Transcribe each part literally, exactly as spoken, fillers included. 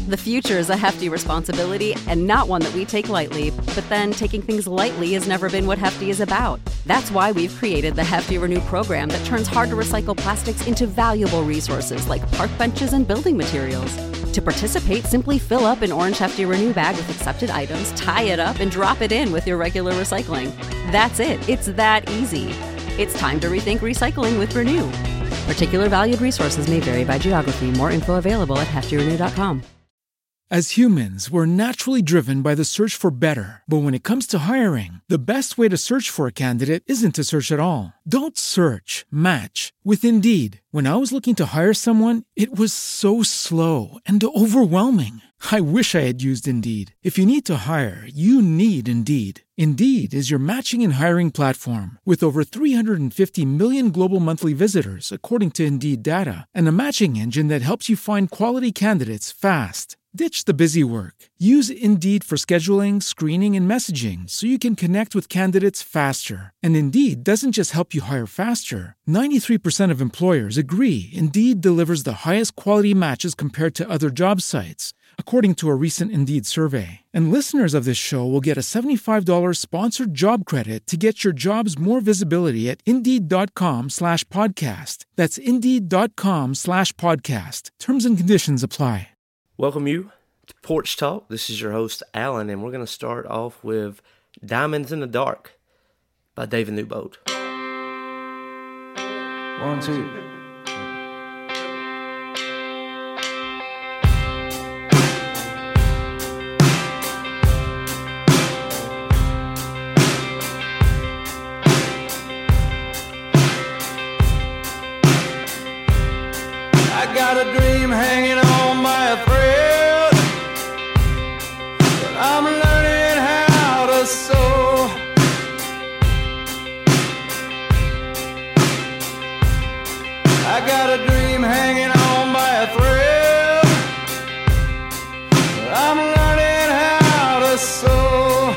The future is a hefty responsibility and not one that we take lightly, but then taking things lightly has never been what Hefty is about. That's why we've created the Hefty Renew program that turns hard-to-recycle plastics into valuable resources like park benches and building materials. To participate, simply fill up an orange Hefty Renew bag with accepted items, tie it up, and drop it in with your regular recycling. That's it. It's that easy. It's time to rethink recycling with Renew. Particular valued resources may vary by geography. More info available at hefty renew dot com. As humans, we're naturally driven by the search for better. But when it comes to hiring, the best way to search for a candidate isn't to search at all. Don't search, match with Indeed. When I was looking to hire someone, it was so slow and overwhelming. I wish I had used Indeed. If you need to hire, you need Indeed. Indeed is your matching and hiring platform with over three hundred fifty million global monthly visitors, according to Indeed data, and a matching engine that helps you find quality candidates fast. Ditch the busy work. Use Indeed for scheduling, screening, and messaging so you can connect with candidates faster. And Indeed doesn't just help you hire faster. ninety-three percent of employers agree Indeed delivers the highest quality matches compared to other job sites, according to a recent Indeed survey. And listeners of this show will get a seventy-five dollars sponsored job credit to get your jobs more visibility at Indeed.com slash podcast. That's Indeed.com slash podcast. Terms and conditions apply. Welcome you to Porch Talk. This is your host, Alan, and we're going to start off with Diamonds in the Dark by David Newbold. One, two. I got a dream hanging on my thread, but I'm learning how to sew. I got a dream hanging on my thread, but I'm learning how to sew.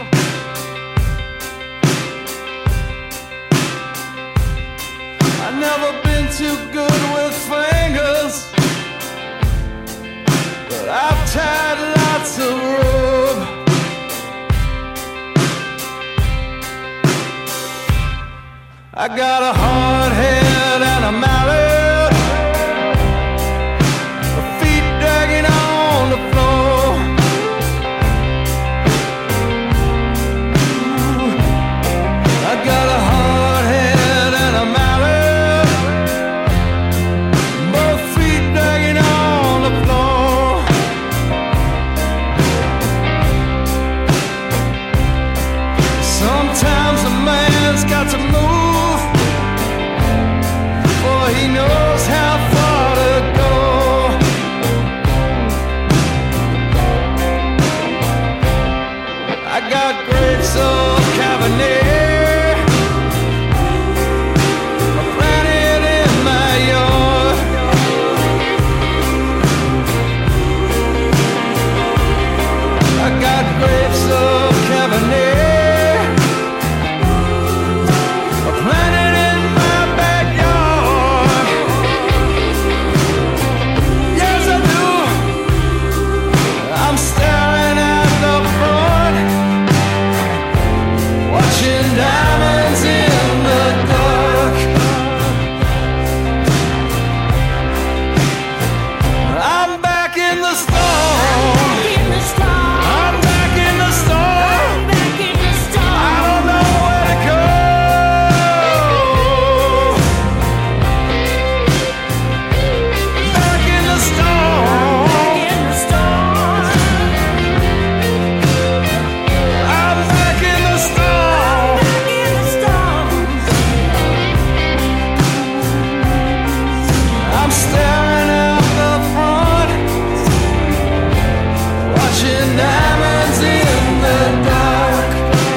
I've never been too good with fingers, but I've tied lots of rope. I got a hard head and a mallet, my feet dragging on the floor. Ooh, I got a hard head and a mallet, both feet dragging on the floor. Sometimes a man's got to move, for he knows how far to go. I got grapes of Cabernet planted in my yard. I got grapes of Cabernet planted in my backyard. Yes, I do. I'm staring at the front, watching diamonds in the dark. I'm back in the storm. I'm back in the storm. I don't know where to go. Back in the storm. I'm back in the storm. I'm staring out the front, watching diamonds in the dark.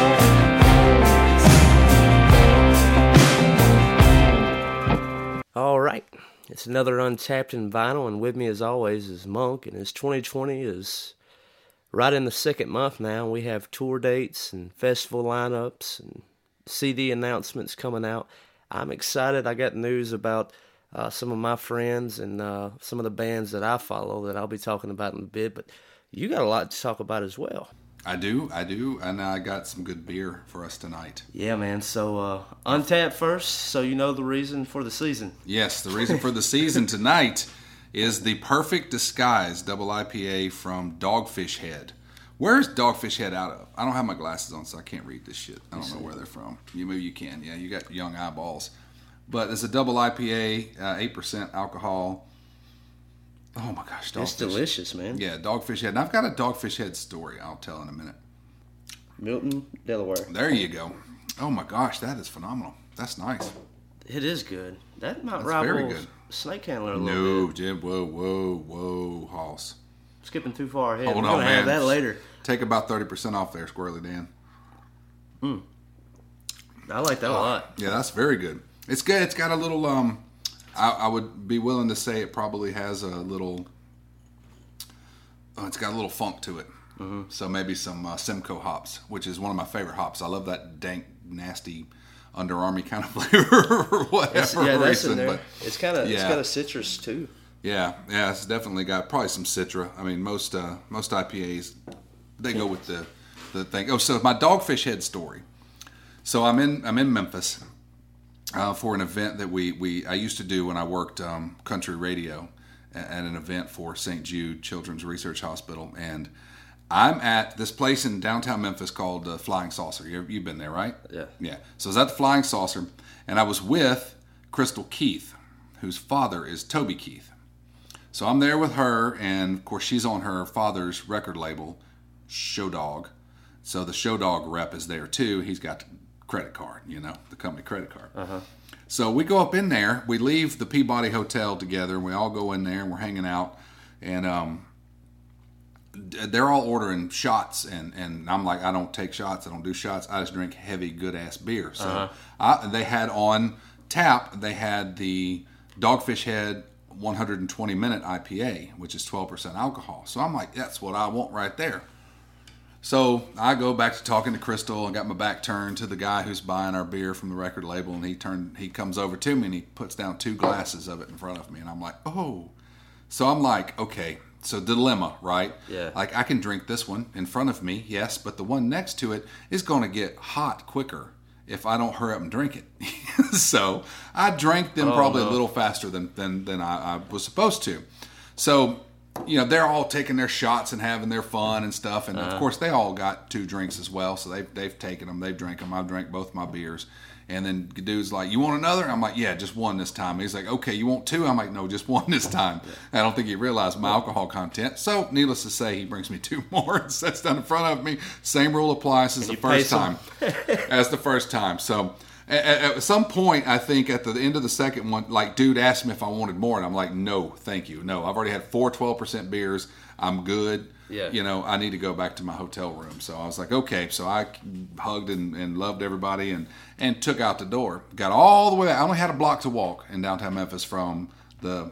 All right, it's another Untapped in Vinyl, and with me as always is Monk, and his twenty twenty is right in the second month now. We have tour dates and festival lineups and C D announcements coming out. I'm excited. I got news about uh, some of my friends and uh, some of the bands that I follow that I'll be talking about in a bit. But you got a lot to talk about as well. I do, I do, and I got some good beer for us tonight. Yeah, man. So uh, Untapped first, so you know the reason for the season. Yes, the reason for the season tonight is the Perfect Disguise Double I P A from Dogfish Head. Where's Dogfish Head out of? I don't have my glasses on, so I can't read this shit. I don't know where they're from. You maybe you can. Yeah, you got young eyeballs. But it's a double I P A, uh, eight percent alcohol. Oh my gosh, Dogfish. It's delicious, man. Yeah, Dogfish Head. And I've got a Dogfish Head story I'll tell in a minute. Milton, Delaware. There you go. Oh my gosh, that is phenomenal. That's nice. It is good. That might That's rival very good. Snake Handler a little No, bit. Jim. Whoa, whoa, whoa, Hoss. Skipping too far ahead. Hold We're on, gonna man. have that later. Take about thirty percent off there, Squirrely Dan. I like that a lot. Yeah, that's very good. It's good. It's got a little, um, I, I would be willing to say it probably has a little, oh, it's got a little funk to it. Mm-hmm. So maybe some uh, Simcoe hops, which is one of my favorite hops. I love that dank, nasty, Under Army kind of flavor for whatever It's, yeah, that's reason. in there. But It's kind of it's yeah. got a citrus too. yeah, yeah, it's definitely got probably some Citra. I mean, most uh, most I P As, they go with the the thing. Oh, so my Dogfish Head story. So I'm in I'm in Memphis uh, for an event that we, we I used to do when I worked um, country radio at, at an event for Saint Jude Children's Research Hospital, and I'm at this place in downtown Memphis called uh, Flying Saucer. You, you've been there, right? Yeah. Yeah. So I was at the Flying Saucer, and I was with Crystal Keith, whose father is Toby Keith. So I'm there with her, and of course she's on her father's record label, Show Dog. So the Show Dog rep is there too. He's got the credit card, you know, the company credit card. Uh-huh. So we go up in there. We leave the Peabody Hotel together, and we all go in there, and we're hanging out. And um, they're all ordering shots, and, and I'm like, I don't take shots. I don't do shots. I just drink heavy, good-ass beer. So uh-huh. I, they had on tap, they had the Dogfish Head one hundred twenty minute I P A, which is twelve percent alcohol. So I'm like, that's what I want right there. So I go back to talking to Crystal. I got my back turned to the guy who's buying our beer from the record label, and he turned. He comes over to me and he puts down two glasses of it in front of me, and I'm like, oh. So I'm like, okay. So dilemma, right? Yeah. Like I can drink this one in front of me, yes, but the one next to it is going to get hot quicker if I don't hurry up and drink it. So I drank them oh, probably no. a little faster than than, than I, I was supposed to. So, you know, they're all taking their shots and having their fun and stuff. And, uh-huh. of course, they all got two drinks as well. So they've, they've taken them. They've drank them. I've drank both my beers. And then the dude's like, you want another? I'm like, yeah, just one this time. He's like, okay, you want two? I'm like, no, just one this time. I don't think he realized my alcohol content. So, needless to say, he brings me two more and sets down in front of me. Same rule applies as the first time. as the first time. So, at, at some point, I think at the end of the second one, like, dude asked me if I wanted more. And I'm like, no, thank you. No, I've already had four twelve percent beers. I'm good. Yeah. You know, I need to go back to my hotel room. So I was like, okay. So I hugged and, and loved everybody and, and took out the door. Got all the way back. I only had a block to walk in downtown Memphis from the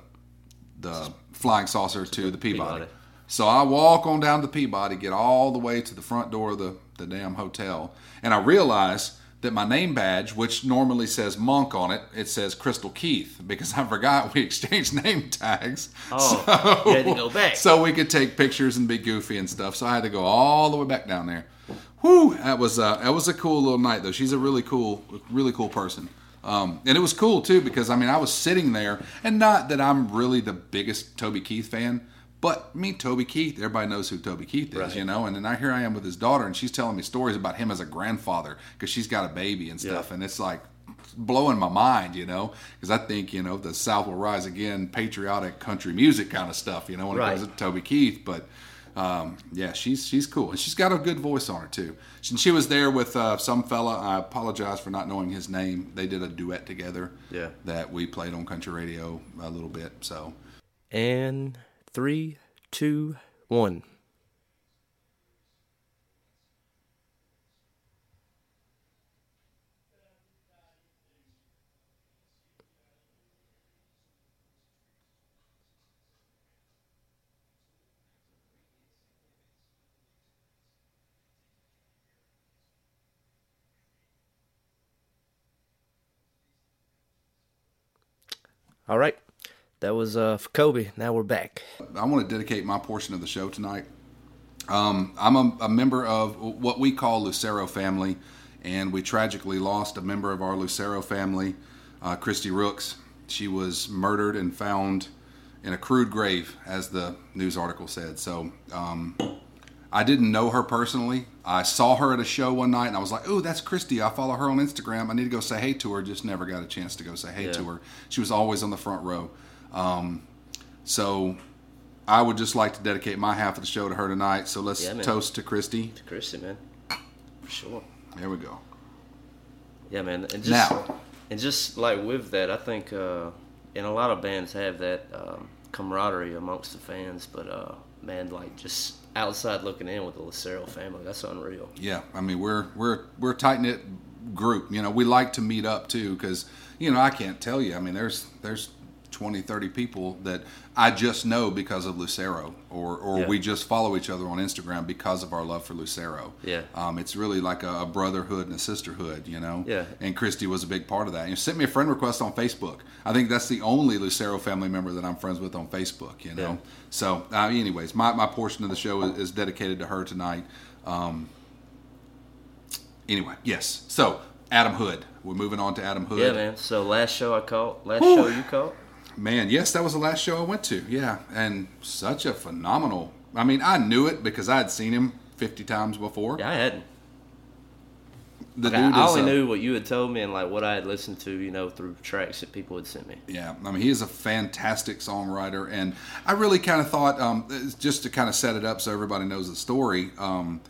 the Flying Saucer to the Peabody. Peabody. So I walk on down to Peabody, get all the way to the front door of the, the damn hotel. And I realize that my name badge, which normally says Monk on it, it says Crystal Keith, because I forgot we exchanged name tags. Oh, so, you had to go back. So we could take pictures and be goofy and stuff. So I had to go all the way back down there. Whew, that was uh, that was a cool little night, though. She's a really cool, really cool person. Um, and it was cool, too, because, I mean, I was sitting there, and not that I'm really the biggest Toby Keith fan, but me, Toby Keith, everybody knows who Toby Keith is, right. You know? And then I, here I am with his daughter, and she's telling me stories about him as a grandfather because she's got a baby and stuff. Yeah. And it's like blowing my mind, you know? Because I think, you know, the South will rise again, patriotic country music kind of stuff, you know, when right. it comes to Toby Keith. But, um, yeah, she's she's cool. And she's got a good voice on her, too. And she was there with uh, some fella. I apologize for not knowing his name. They did a duet together yeah. that we played on country radio a little bit, so. And... Three, two, one. All right. That was uh, for Kobe. Now we're back. I want to dedicate my portion of the show tonight. Um, I'm a, a member of what we call Lucero family, and we tragically lost a member of our Lucero family, uh, Christy Rooks. She was murdered and found in a crude grave, as the news article said. So um, I didn't know her personally. I saw her at a show one night, and I was like, "Oh, that's Christy. I follow her on Instagram. I need to go say hey to her." Just never got a chance to go say hey yeah. to her. She was always on the front row. Um, so I would just like to dedicate my half of the show to her tonight. So let's yeah, toast to Christy. To Christy, man. For sure. There we go. Yeah, man. And just, now, and just like with that, I think, uh, and a lot of bands have that um, camaraderie amongst the fans, but uh, man, like just outside looking in with the Lucero family, that's unreal. Yeah, I mean we're we're we're a tight knit group. You know, we like to meet up too, because you know I can't tell you. I mean, there's there's twenty, thirty people that I just know because of Lucero, or, or yeah. we just follow each other on Instagram because of our love for Lucero. Yeah. Um, it's really like a, a brotherhood and a sisterhood, you know? Yeah. And Christy was a big part of that. You sent me a friend request on Facebook. I think that's the only Lucero family member that I'm friends with on Facebook, you know? Yeah. So, uh, anyways, my, my portion of the show is, is dedicated to her tonight. Um, anyway, yes. So, Adam Hood. We're moving on to Adam Hood. Yeah, man. So, last show I caught, last Whew. show you caught? Man, yes, that was the last show I went to. Yeah, and such a phenomenal. I mean, I knew it because I had seen him fifty times before. Yeah, I hadn't. The like, dude I is, only uh, knew what you had told me and like what I had listened to, you know, through tracks that people had sent me. Yeah, I mean, he is a fantastic songwriter, and I really kind of thought, um, just to kind of set it up so everybody knows the story. Um,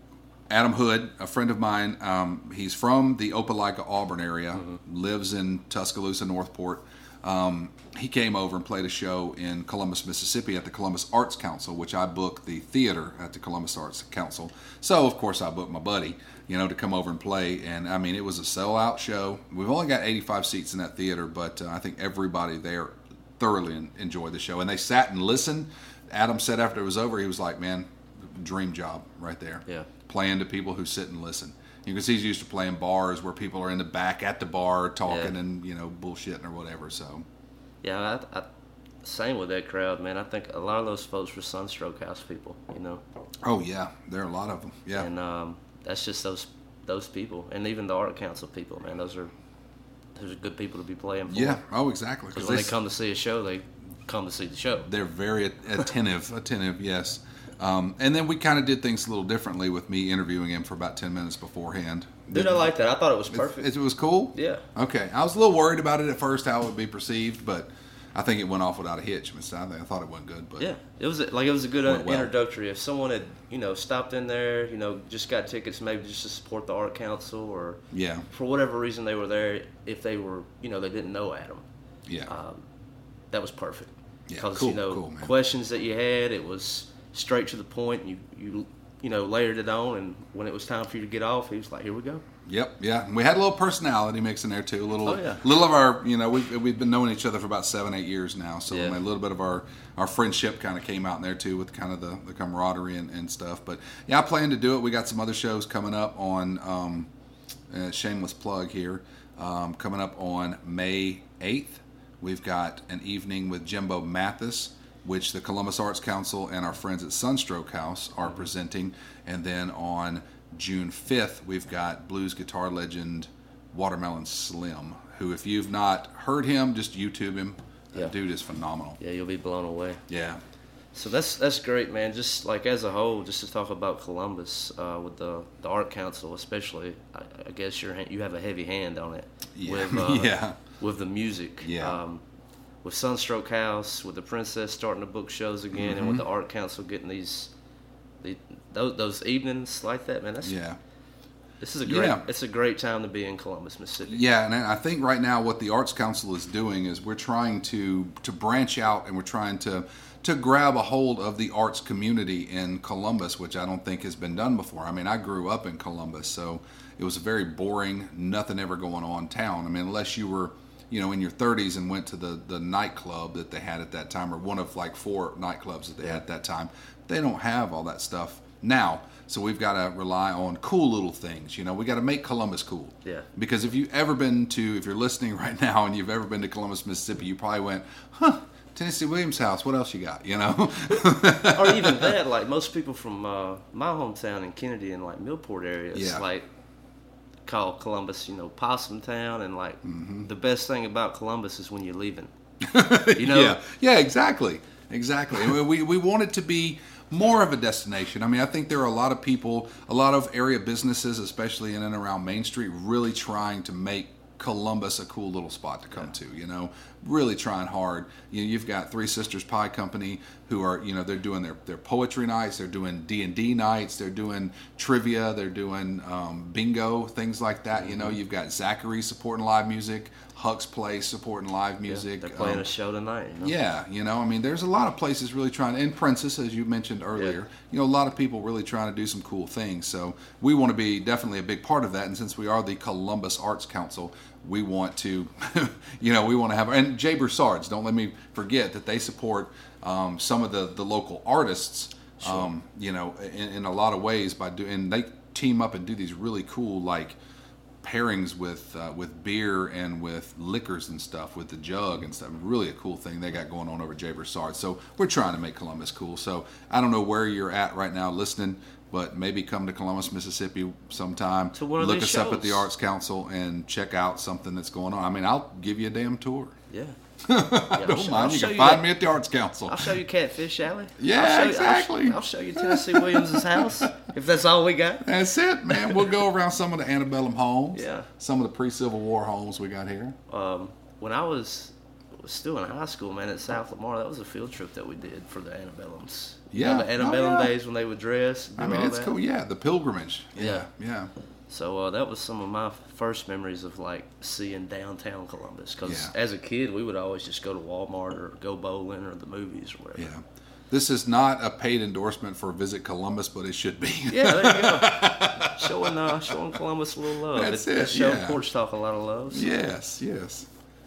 Adam Hood, a friend of mine, um, he's from the Opelika, Auburn area, mm-hmm. lives in Tuscaloosa, Northport. Um, he came over and played a show in Columbus, Mississippi at the Columbus Arts Council, which I booked the theater at the Columbus Arts Council. So, of course, I booked my buddy, you know, to come over and play. And, I mean, it was a sellout show. We've only got eighty-five seats in that theater, but uh, I think everybody there thoroughly enjoyed the show. And they sat and listened. Adam said after it was over, he was like, man, dream job right there. Yeah. Playing to people who sit and listen. Because he's used to playing bars where people are in the back at the bar talking yeah. and, you know, bullshitting or whatever. So, yeah, I, I, same with that crowd, man. I think a lot of those folks were Sunstroke House people, you know. Oh yeah, there are a lot of them. Yeah, and um, that's just those those people, and even the Art Council people, man. Those are those are good people to be playing for. Yeah. Oh, exactly. Because when they come to see a show, they come to see the show. They're very attentive. attentive, yes. Um, and then we kind of did things a little differently with me interviewing him for about ten minutes beforehand. Dude, I like that. I thought it was perfect. It, it was cool? Yeah. Okay. I was a little worried about it at first, how it would be perceived, but I think it went off without a hitch. I thought it went good. But yeah. It was like it was a good uh, well. introductory. If someone had, you know, stopped in there, you know, just got tickets maybe just to support the Art Council or yeah. for whatever reason they were there, if they were, you know, they didn't know Adam. Yeah. Um, that was perfect. Yeah. Because, Cool, you know, cool, man. questions that you had, it was straight to the point. You, you, you know, layered it on, and when it was time for you to get off, he was like, here we go. Yep, yeah. And we had a little personality mix in there, too. A little, oh, yeah. little of our, you know, we've, we've been knowing each other for about seven, eight years now. So yeah. I mean, a little bit of our, our friendship kind of came out in there, too, with kind of the, the camaraderie and, and stuff. But, yeah, I plan to do it. We got some other shows coming up on, um, uh, shameless plug here, um, coming up on May eighth. We've got an evening with Jimbo Mathis, which the Columbus Arts Council and our friends at Sunstroke House are presenting. And then on June fifth, we've got blues guitar legend Watermelon Slim, who, if you've not heard him, just YouTube him. Yeah. That dude is phenomenal. Yeah, you'll be blown away. Yeah. So that's that's great, man. Just like as a whole, just to talk about Columbus uh, with the, the Art Council, especially. I, I guess you're you have a heavy hand on it. Yeah. With, uh, yeah. With the music. Yeah. Um, with Sunstroke House, with the Princess starting to book shows again, Mm-hmm. and with the Art Council getting these, the, those those evenings like that, man. That's Yeah. This is a great. Yeah. It's a great time to be in Columbus, Mississippi. Yeah, and I think right now what the Arts Council is doing is we're trying to to branch out, and we're trying to to grab a hold of the arts community in Columbus, which I don't think has been done before. I mean, I grew up in Columbus, so it was a very boring, nothing ever going on town. I mean, unless you were, you know, in your thirties and went to the, the nightclub that they had at that time, or one of like four nightclubs that they had at that time. They don't have all that stuff Now, so we've got to rely on cool little things. You know, we got to make Columbus cool. Yeah. Because if you've ever been to, if you're listening right now and you've ever been to Columbus, Mississippi, you probably went, huh, Tennessee Williams house, what else you got, you know? Or even that, like most people from uh, my hometown in Kennedy and like Millport areas, Yeah. like call Columbus, you know, Possum Town, and like Mm-hmm. the best thing about Columbus is when you're leaving. You know? Yeah, yeah, exactly, exactly. And we we want it to be more of a destination. I mean, I think there are a lot of people, a lot of area businesses, especially in and around Main Street, really trying to make Columbus a cool little spot to come Yeah. to. You know, really trying hard. You know, you've got Three Sisters Pie Company who are, you know, they're doing their, their poetry nights, they're doing D and D nights, they're doing trivia, they're doing um, bingo, things like that. You know, you've got Zachary supporting live music, Huck's Place supporting live music. Yeah, they're playing um, a show tonight. You know? Yeah, you know, I mean, there's a lot of places really trying, and Princess, as you mentioned earlier, Yeah. you know, a lot of people really trying to do some cool things. So we want to be definitely a big part of that. And since we are the Columbus Arts Council, we want to, you know, we want to have, and Jay Broussard's, don't let me forget that they support um, some of the, the local artists, um, you know, in, in a lot of ways by doing, and they team up and do these really cool, like, pairings with uh, with beer and with liquors and stuff, with the jug and stuff. Really a cool thing they got going on over at Jay Broussard. So we're trying to make Columbus cool. So I don't know where you're at right now listening, but maybe come to Columbus, Mississippi sometime. To one of Look these us up at the shows. Arts Council and check out something that's going on. I mean, I'll give you a damn tour. Yeah. I don't sh- mind. I'll You show can you find that- me at the Arts Council. I'll show you Catfish Alley. Yeah, I'll show you- I'll sh- exactly. I'll, show you Tennessee Williams' house if that's all we got. That's it, man. We'll go around some of the antebellum homes. Yeah. Some of the pre-Civil War homes we got here. Um, when I was, was still in high school, man, at South Lamar, that was a field trip that we did for the antebellums. You Yeah. know, the antebellum Oh, yeah. days when they would dress. I do mean, all it's that. cool. Yeah, the pilgrimage. Yeah, Yeah. yeah. So uh, that was some of my first memories of like seeing downtown Columbus. Because Yeah. as a kid, we would always just go to Walmart or go bowling or the movies or whatever. Yeah. This is not a paid endorsement for Visit Columbus, but it should be. Yeah, there you go. showing uh, showing Columbus a little love. That's it, it, showed yeah. Porch Talk a lot of love. So. Yes, yes.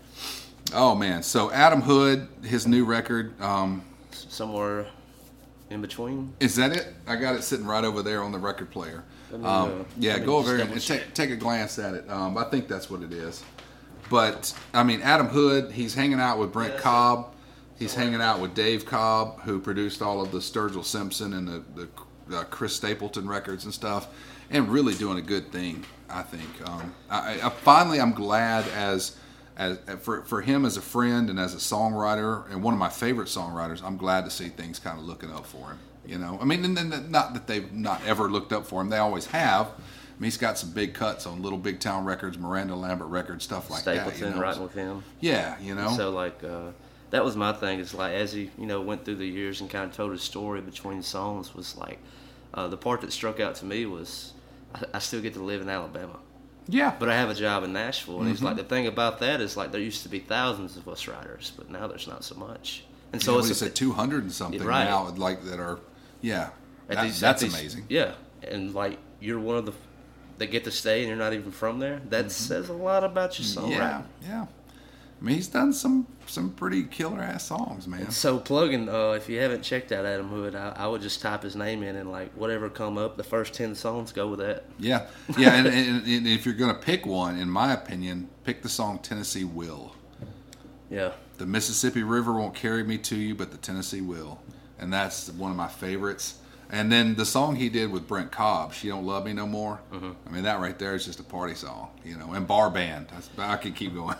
Oh, man. So Adam Hood, his new record, um, Somewhere in between. is that it? I got it sitting right over there on the record player. Let me, Um, uh, yeah, let me go over just there and double take, check. take a glance at it. Um, I think that's what it is. But, I mean, Adam Hood, he's hanging out with Brent Yeah. Cobb. He's hanging out with Dave Cobb, who produced all of the Sturgill Simpson and the, the uh, Chris Stapleton records and stuff, and really doing a good thing, I think. Um, I, I finally, I'm glad as as for for him as a friend and as a songwriter and one of my favorite songwriters. I'm glad to see things kind of looking up for him. You know, I mean, and then not that they've not ever looked up for him; they always have. I mean, he's got some big cuts on Little Big Town Records, Miranda Lambert Records, stuff like Stapleton, that. You know? writing with him. Yeah, you know. So like uh, that was my thing. Is like as he you know went through the years and kind of told his story between songs was like uh, the part that struck out to me was I, I still get to live in Alabama, Yeah, but I have a job in Nashville. And Mm-hmm. he's like the thing about that is like there used to be thousands of us writers, but now there's not so much. And so so it's it's a, at two hundred and something Right. now, like that are, yeah, at that- these- that's at these- amazing. Yeah, and like you're one of the that get to stay and you're not even from there. That says a lot about your songwriting. Mm-hmm. Yeah, yeah. I mean, he's done some some pretty killer ass songs, man. So plugging, uh, if you haven't checked out Adam Hood, I, I would just type his name in and like whatever come up, the first ten songs go with that. Yeah, yeah, and, and, and if you're gonna pick one, in my opinion, pick the song "Tennessee Will." Yeah, The Mississippi River won't carry me to you, but the Tennessee will, and that's one of my favorites. And then the song he did with Brent Cobb, "She Don't Love Me No More." Mm-hmm. I mean, that right there is just a party song, you know. And Bar Band, That's, I can keep going.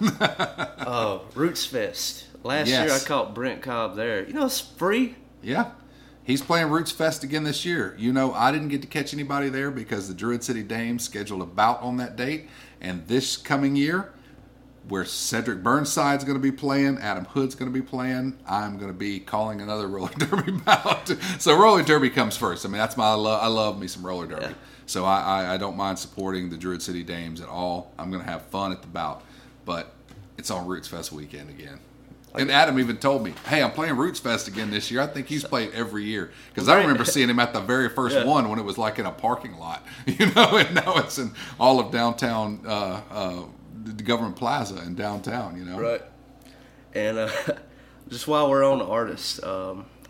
oh, Roots Fest. Last Yes. year I caught Brent Cobb there. You know it's free. Yeah. He's playing Roots Fest again this year. You know, I didn't get to catch anybody there because the Druid City Dames scheduled a bout on that date. And this coming year, where Cedric Burnside's going to be playing, Adam Hood's going to be playing, I'm going to be calling another roller derby bout. So roller derby comes first. I mean, that's my I love, I love me some roller derby. Yeah. So I, I, I don't mind supporting the Druid City Dames at all. I'm going to have fun at the bout. But it's on Roots Fest weekend again. And Adam even told me, hey, I'm playing Roots Fest again this year. I think he's played every year. Because I Right. remember seeing him at the very first Yeah. one when it was like in a parking lot. You know, and now it's in all of downtown uh, uh, the Government Plaza in downtown, you know. Right. And uh, just while we're on the artist, um,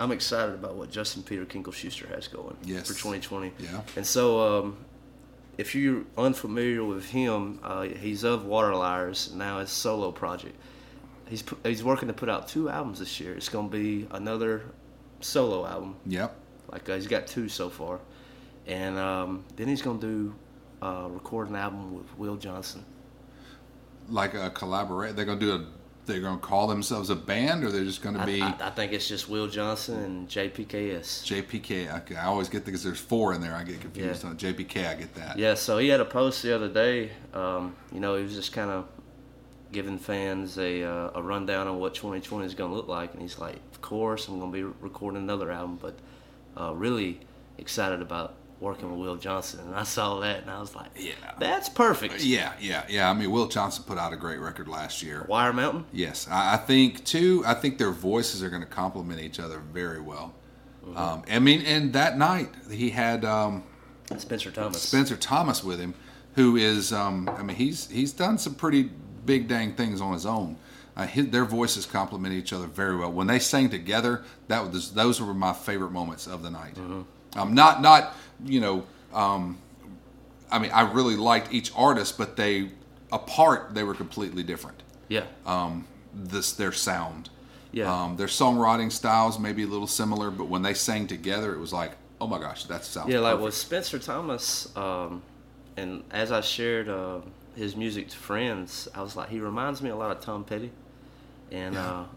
I'm excited about what Justin Peter Kinkle-Schuster has going yes. for twenty twenty. Yeah. And so, um, if you're unfamiliar with him, uh, he's of Water Liars, now his solo project. He's he's working to put out two albums this year. It's going to be another solo album. Yep. Like uh, he's got two so far, and um, then he's going to do uh, record an album with Will Johnson. Like a collaborate. They're going to do a. They're going to call themselves a band, or they're just going to be. I, I, I think it's just Will Johnson and J P K S. J P K. I, I always get because there's four in there. I get confused Yeah. on J P K. I get that. Yeah. So he had a post the other day. Um, you know, he was just kind of giving fans a uh, a rundown on what twenty twenty is going to look like, and he's like, "Of course, I'm going to be recording another album, but uh, really excited about working with Will Johnson." And I saw that, and I was like, Yeah. that's perfect." Yeah, yeah, yeah. I mean, Will Johnson put out a great record last year. Wire Mountain. Yes, I, I think too. I think their voices are going to complement each other very well. Mm-hmm. Um, I mean, and that night he had um, Spencer Thomas. Spencer Thomas with him, who is, um, I mean, he's he's done some pretty big dang things on his own. Uh, his, their voices complement each other very well. When they sang together, that was those were my favorite moments of the night. Mm-hmm. Um, not not you know, um, I mean, I really liked each artist, but they apart they were completely different. Yeah. Um, this their sound. Yeah. Um, their songwriting styles may be a little similar, but when they sang together, it was like, oh my gosh, that sounds Yeah, like perfect. with Spencer Thomas, um, and as I shared uh, his music to friends, I was like, he reminds me a lot of Tom Petty, and Yeah. uh,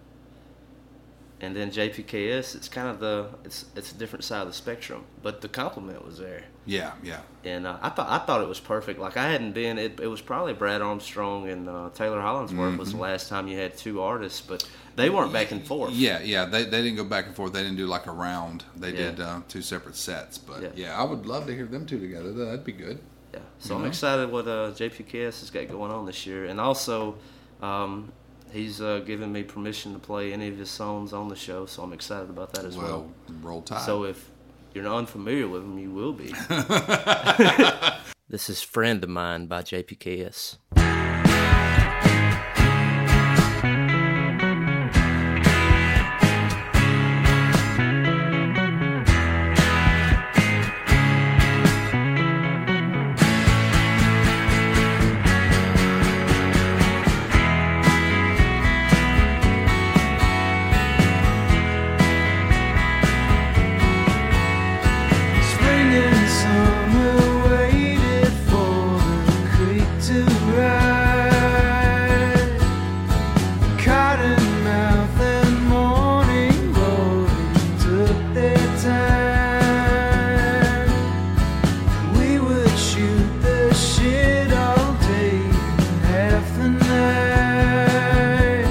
and then J P K S. It's kind of the it's it's a different side of the spectrum, but the compliment was there, Yeah, yeah. and uh, I thought I thought it was perfect. Like I hadn't been, it, it was probably Brad Armstrong and uh, Taylor Hollinsworth Mm-hmm. was the last time you had two artists, but they weren't back and forth. Yeah, yeah. They they didn't go back and forth. They didn't do like a round. They Yeah. did uh, two separate sets. But yeah. Yeah. I would love to hear them two together. That'd be good. Yeah, so Mhm. I'm excited what uh, J P K S has got going on this year, and also um, he's uh, given me permission to play any of his songs on the show, so I'm excited about that as well. Well, roll tide. So if you're not unfamiliar with him, you will be. This is "Friend of Mine" by J P K S. Spring and summer waited for the creek to rise. Cottonmouth and Morning Glory took their time. We would shoot the shit all day and half the night.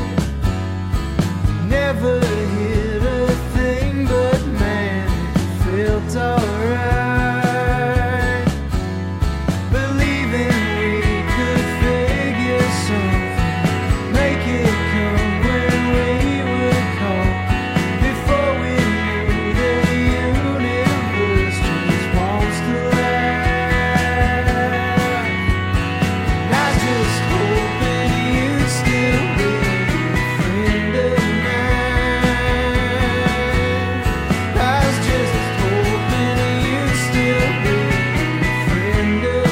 Never hit a thing, but man, it felt alright. Believing we could figure something, make it come when we would call. Before we knew the universe just wants to laugh. And I just hoping you'd still be a friend of mine. I was just hoping you'd still be a friend of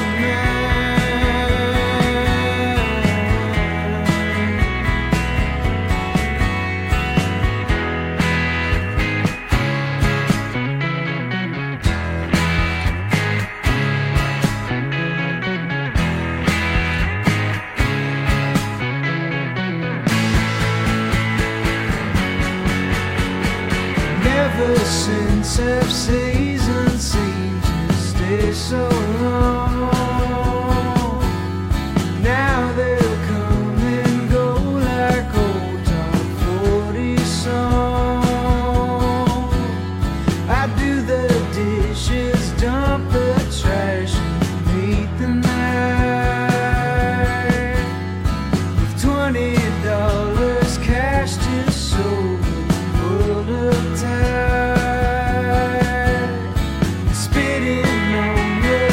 Never since F season seemed to stay so long. Now they'll come and go like old top forty songs. I do the dishes, dump the trash, and meet the night. With twenty dollars cash to sow the world of tide. Spitting on your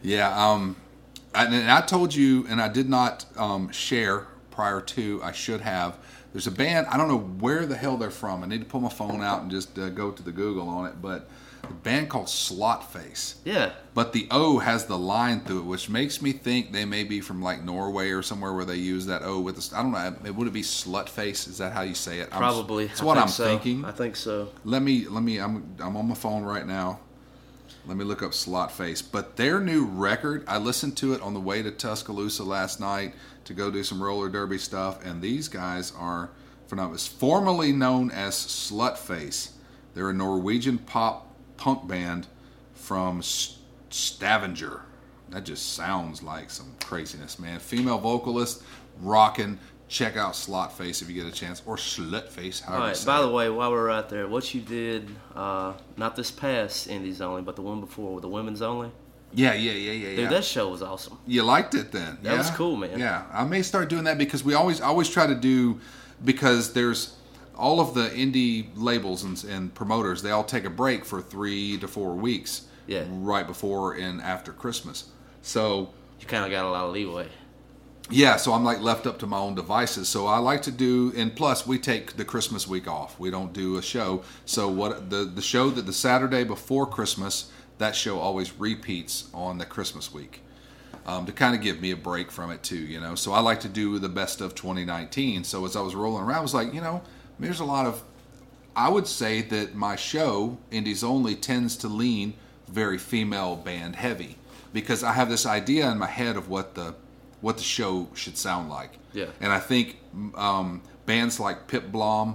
Yeah, um, and, and I told you, and I did not um, share prior to. I should have. There's a band. I don't know where the hell they're from. I need to pull my phone out and just uh, go to the Google on it. But a band called Slotface. Yeah. But the O has the line through it, which makes me think they may be from like Norway or somewhere where they use that O with the. I don't know. Would it be Slutface? Is that how you say it? I'm, Probably. That's I what think I'm so. thinking. I think so. Let me. Let me. I'm. I'm on my phone right now. Let me look up Slotface. But their new record, I listened to it on the way to Tuscaloosa last night to go do some roller derby stuff, and these guys are, for now, it's formerly known as Slutface. They're a Norwegian pop punk band from S- Stavanger. That just sounds like some craziness, man. Female vocalist, rocking. Check out Slotface if you get a chance, or Slutface, however All you right. say By it. the way, while we're out there, what you did, uh, not this past Indies Only, but the one before with the women's only. Yeah, yeah, yeah, yeah, Dude, yeah. that show was awesome. You liked it then? That yeah? was cool, man. Yeah, I may start doing that because we always, I always try to do, because there's all of the indie labels and, and promoters. They all take a break for three to four weeks. Yeah. Right before and after Christmas. So You kind of got a lot of leeway. yeah, so I'm like left up to my own devices. So I like to do, and plus we take the Christmas week off. We don't do a show. So what the the show that the Saturday before Christmas, that show always repeats on the Christmas week, um, to kind of give me a break from it too, you know. So I like to do the best of twenty nineteen. So as I was rolling around, I was like, you know, there's a lot of, I would say that my show, Indies Only, tends to lean very female band heavy, because I have this idea in my head of what the what the show should sound like. Yeah. And I think um, bands like Pip Blom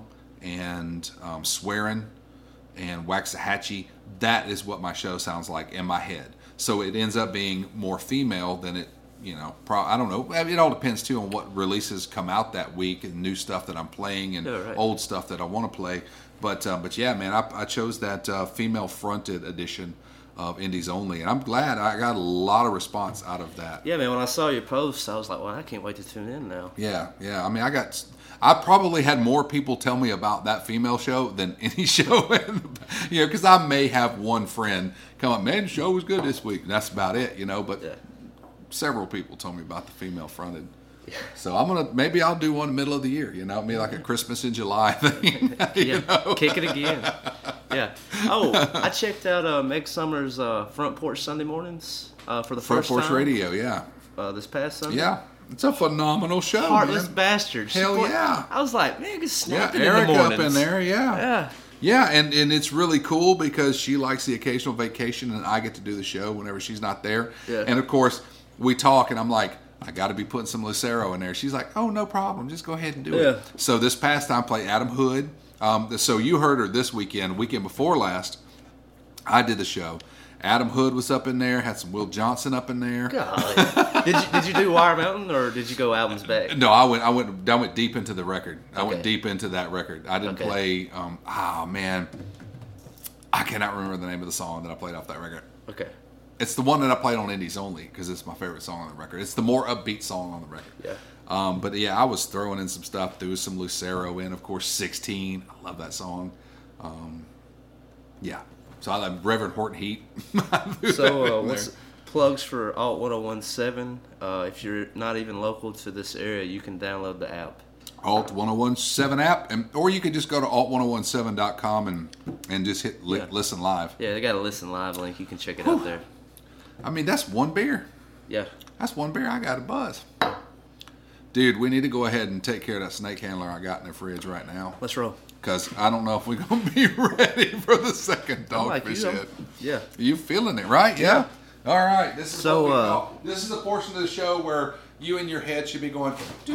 and um, Swearin' and Waxahachie, that is what my show sounds like in my head. So it ends up being more female than it, you know, pro- I don't know. It all depends, too, on what releases come out that week and new stuff that I'm playing and Yeah, right. old stuff that I want to play. But, uh, but yeah, man, I, I chose that uh, female-fronted edition of Indies Only, and I'm glad I got a lot of response out of that. Yeah, man, when I saw your post, I was like, well, I can't wait to tune in now. Yeah, yeah. I mean, I got, I probably had more people tell me about that female show than any show, you know, because I may have one friend come up, man, the show was good this week, and that's about it, you know, but Yeah. several people told me about the female fronted. So I'm gonna, maybe I'll do one middle of the year, you know, maybe like a Christmas in July thing. you Yeah, know? kick it again. Yeah. Oh, I checked out uh, Meg Summers' uh, Front Porch Sunday mornings uh, for the Front first Porch time. Radio, yeah, Uh, this past Sunday. yeah. It's a phenomenal show, Heartless man. Bastard. She Hell put- yeah. I was like, man, it's Yeah, snapping Eric in the up mornings. in there, yeah. Yeah. Yeah, and, and it's really cool because she likes the occasional vacation, and I get to do the show whenever she's not there. Yeah. And of course, we talk, and I'm like, I got to be putting some Lucero in there. She's like, oh, no problem. Just go ahead and do Yeah. it. So this past time, I played Adam Hood. Um, so you heard her this weekend, weekend before last. I did the show. Adam Hood was up in there. Had some Will Johnson up in there. Golly. did you did you do Wire Mountain or did you go albums back? No, I went. I went. I went deep into the record. I went Okay. deep into that record. I didn't Okay. play. Um, oh man, I cannot remember the name of the song that I played off that record. Okay. It's the one that I played on Indies Only because it's my favorite song on the record. It's the more upbeat song on the record. Yeah. Um, but yeah, I was throwing in some stuff. Threw some Lucero in, of course. sixteen. I love that song. Um, yeah. So I love Reverend Horton Heat. So uh, what's plugs for Alt ten seventeen? Uh, if you're not even local to this area, you can download the app. Alt ten seventeen app, and or you could just go to alt ten seventeen dot com and and just hit li- Yeah. listen live. Yeah, they got a listen live link. You can check it out there. I mean, that's one beer. Yeah. That's one beer. I got a buzz. Dude, we need to go ahead and take care of that snake handler I got in the fridge right now. Let's roll. Because I don't know if we're going to be ready for the second I'm like dogfish you, hit. Yeah. You feeling it, right? Yeah. All right. This is So, what we uh, call- this is the portion of the show where you in your head should be going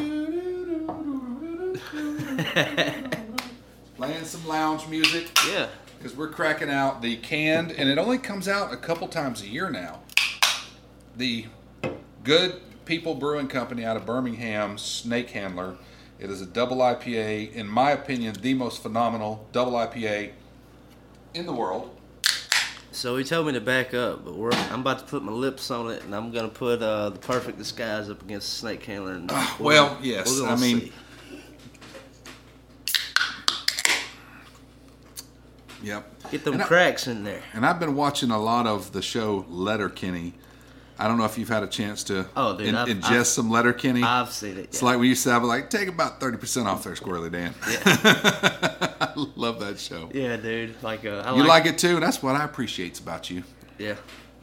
playing some lounge music. Yeah. Because we're cracking out the canned, and it only comes out a couple times a year now. The Good People Brewing Company out of Birmingham, Snake Handler. It is a double I P A, in my opinion, the most phenomenal double I P A in the world. So he told me to back up, but we're I'm about to put my lips on it, and I'm gonna put uh, the Perfect Disguise up against Snake Handler. And we're well, gonna- yes, we're gonna I mean- see. Yep. Get them and I- cracks in there. And I've been watching a lot of the show Letterkenny. I don't know if you've had a chance to Oh, dude, in, I've- ingest I've- some Letterkenny. I've seen it. It's yeah. like we used to have like take about thirty percent off there, Squirrely Dan. I love that show. Yeah, dude. Like, uh, I You like it too? That's what I appreciate about you. Yeah.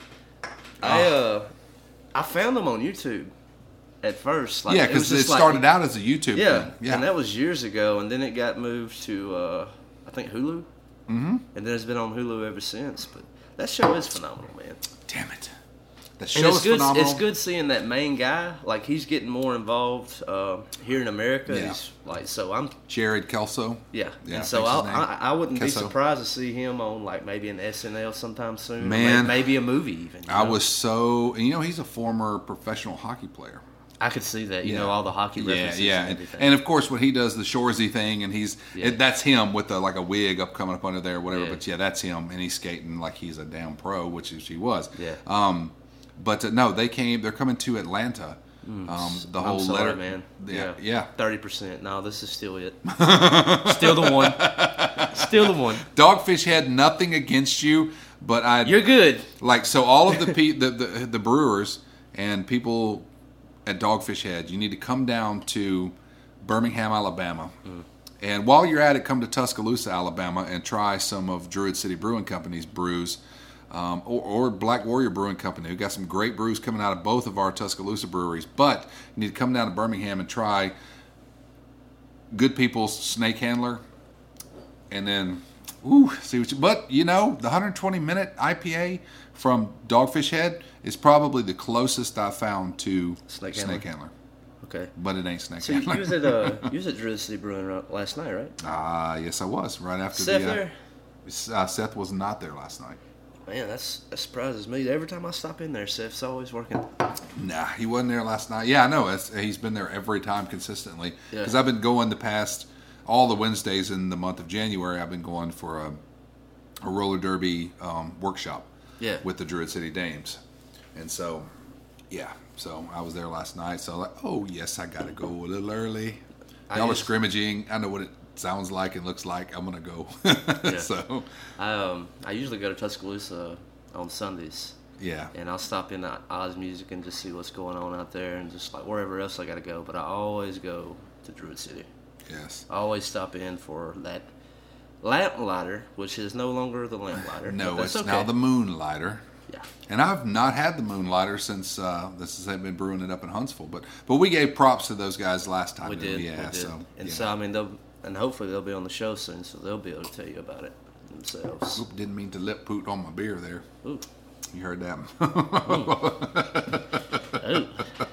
I uh, I found them on YouTube at first. Like, yeah, it was because it, just like- started out as a YouTube Yeah, thing. Yeah, and that was years ago, and then it got moved to uh, I think Hulu. Mm-hmm. And then it's been on Hulu ever since. But that show is phenomenal, man. damn it. The And show it's is good. phenomenal. It's good seeing that main guy. Like, he's getting more involved uh, here in America. Yeah. He's like, so I'm Jared Kelso. yeah. Yeah, and so that's I'll, his name. I I wouldn't be Kelso. surprised to see him on like maybe an S N L sometime soon. or Man. may- maybe a movie even. you I know? was so, and you know, he's a former professional hockey player. I could see that. You Yeah. know, all the hockey Yeah, references yeah, and and, everything. and of course when he does the Shoresy thing, and he's Yeah. it, that's him with the like a wig up coming up under there, or whatever. Yeah. But yeah, that's him, and he's skating like he's a damn pro, which is, he was. Yeah. Um, but uh, no, they came. They're coming to Atlanta. Um, the whole I'm sorry, letter, man. Yeah, yeah. Thirty percent. No, this is still it. Still the one. Still the one. Dogfish had nothing against you, but I You're good. like so all of the, pe- the the the brewers and people at Dogfish Head, you need to come down to Birmingham, Alabama. Mm. And while you're at it, come to Tuscaloosa, Alabama, and try some of Druid City Brewing Company's brews, um, or, or Black Warrior Brewing Company. We've got some great brews coming out of both of our Tuscaloosa breweries. But you need to come down to Birmingham and try Good People's Snake Handler, and then, ooh, see what you. But you know, the one hundred twenty minute I P A from Dogfish Head is probably the closest I found to Snake Snake Handler. Handler. Okay. But it ain't Snake So you, Handler. you was at uh, you was at Druid City Brewing ro- last night, right? Ah, yes, I was right after Seth the. Uh, there? uh, Seth was not there last night. Man, that's that surprises me. Every time I stop in there, Seth's always working. Nah, he wasn't there last night. Yeah, I know. It's, he's been there every time consistently. Yeah. Because I've been going the past all the Wednesdays in the month of January. I've been going for a, a roller derby um, workshop. Yeah. With the Druid City Dames, and so, yeah. So I was there last night. So like, oh yes, I gotta go a little early. I Y'all are used- scrimmaging. I know what it sounds like and looks like. I'm gonna go. So I um I usually go to Tuscaloosa on Sundays, yeah. and I'll stop in at Oz Music and just see what's going on out there, and just like wherever else I gotta go. But I always go to Druid City. Yes. I always stop in for that lamplighter, which is no longer the lamplighter. No, but it's that's now okay. the Moonlighter. Yeah. And I've not had the Moonlighter since uh, this is they've been brewing it up in Huntsville. But but we gave props to those guys last time. We didn't did. we? Yeah. we did. So and yeah. so I mean, they'll and hopefully they'll be on the show soon, so they'll be able to tell you about it themselves. Oop, didn't mean to lip poot on my beer there. Ooh. You heard that. Ooh.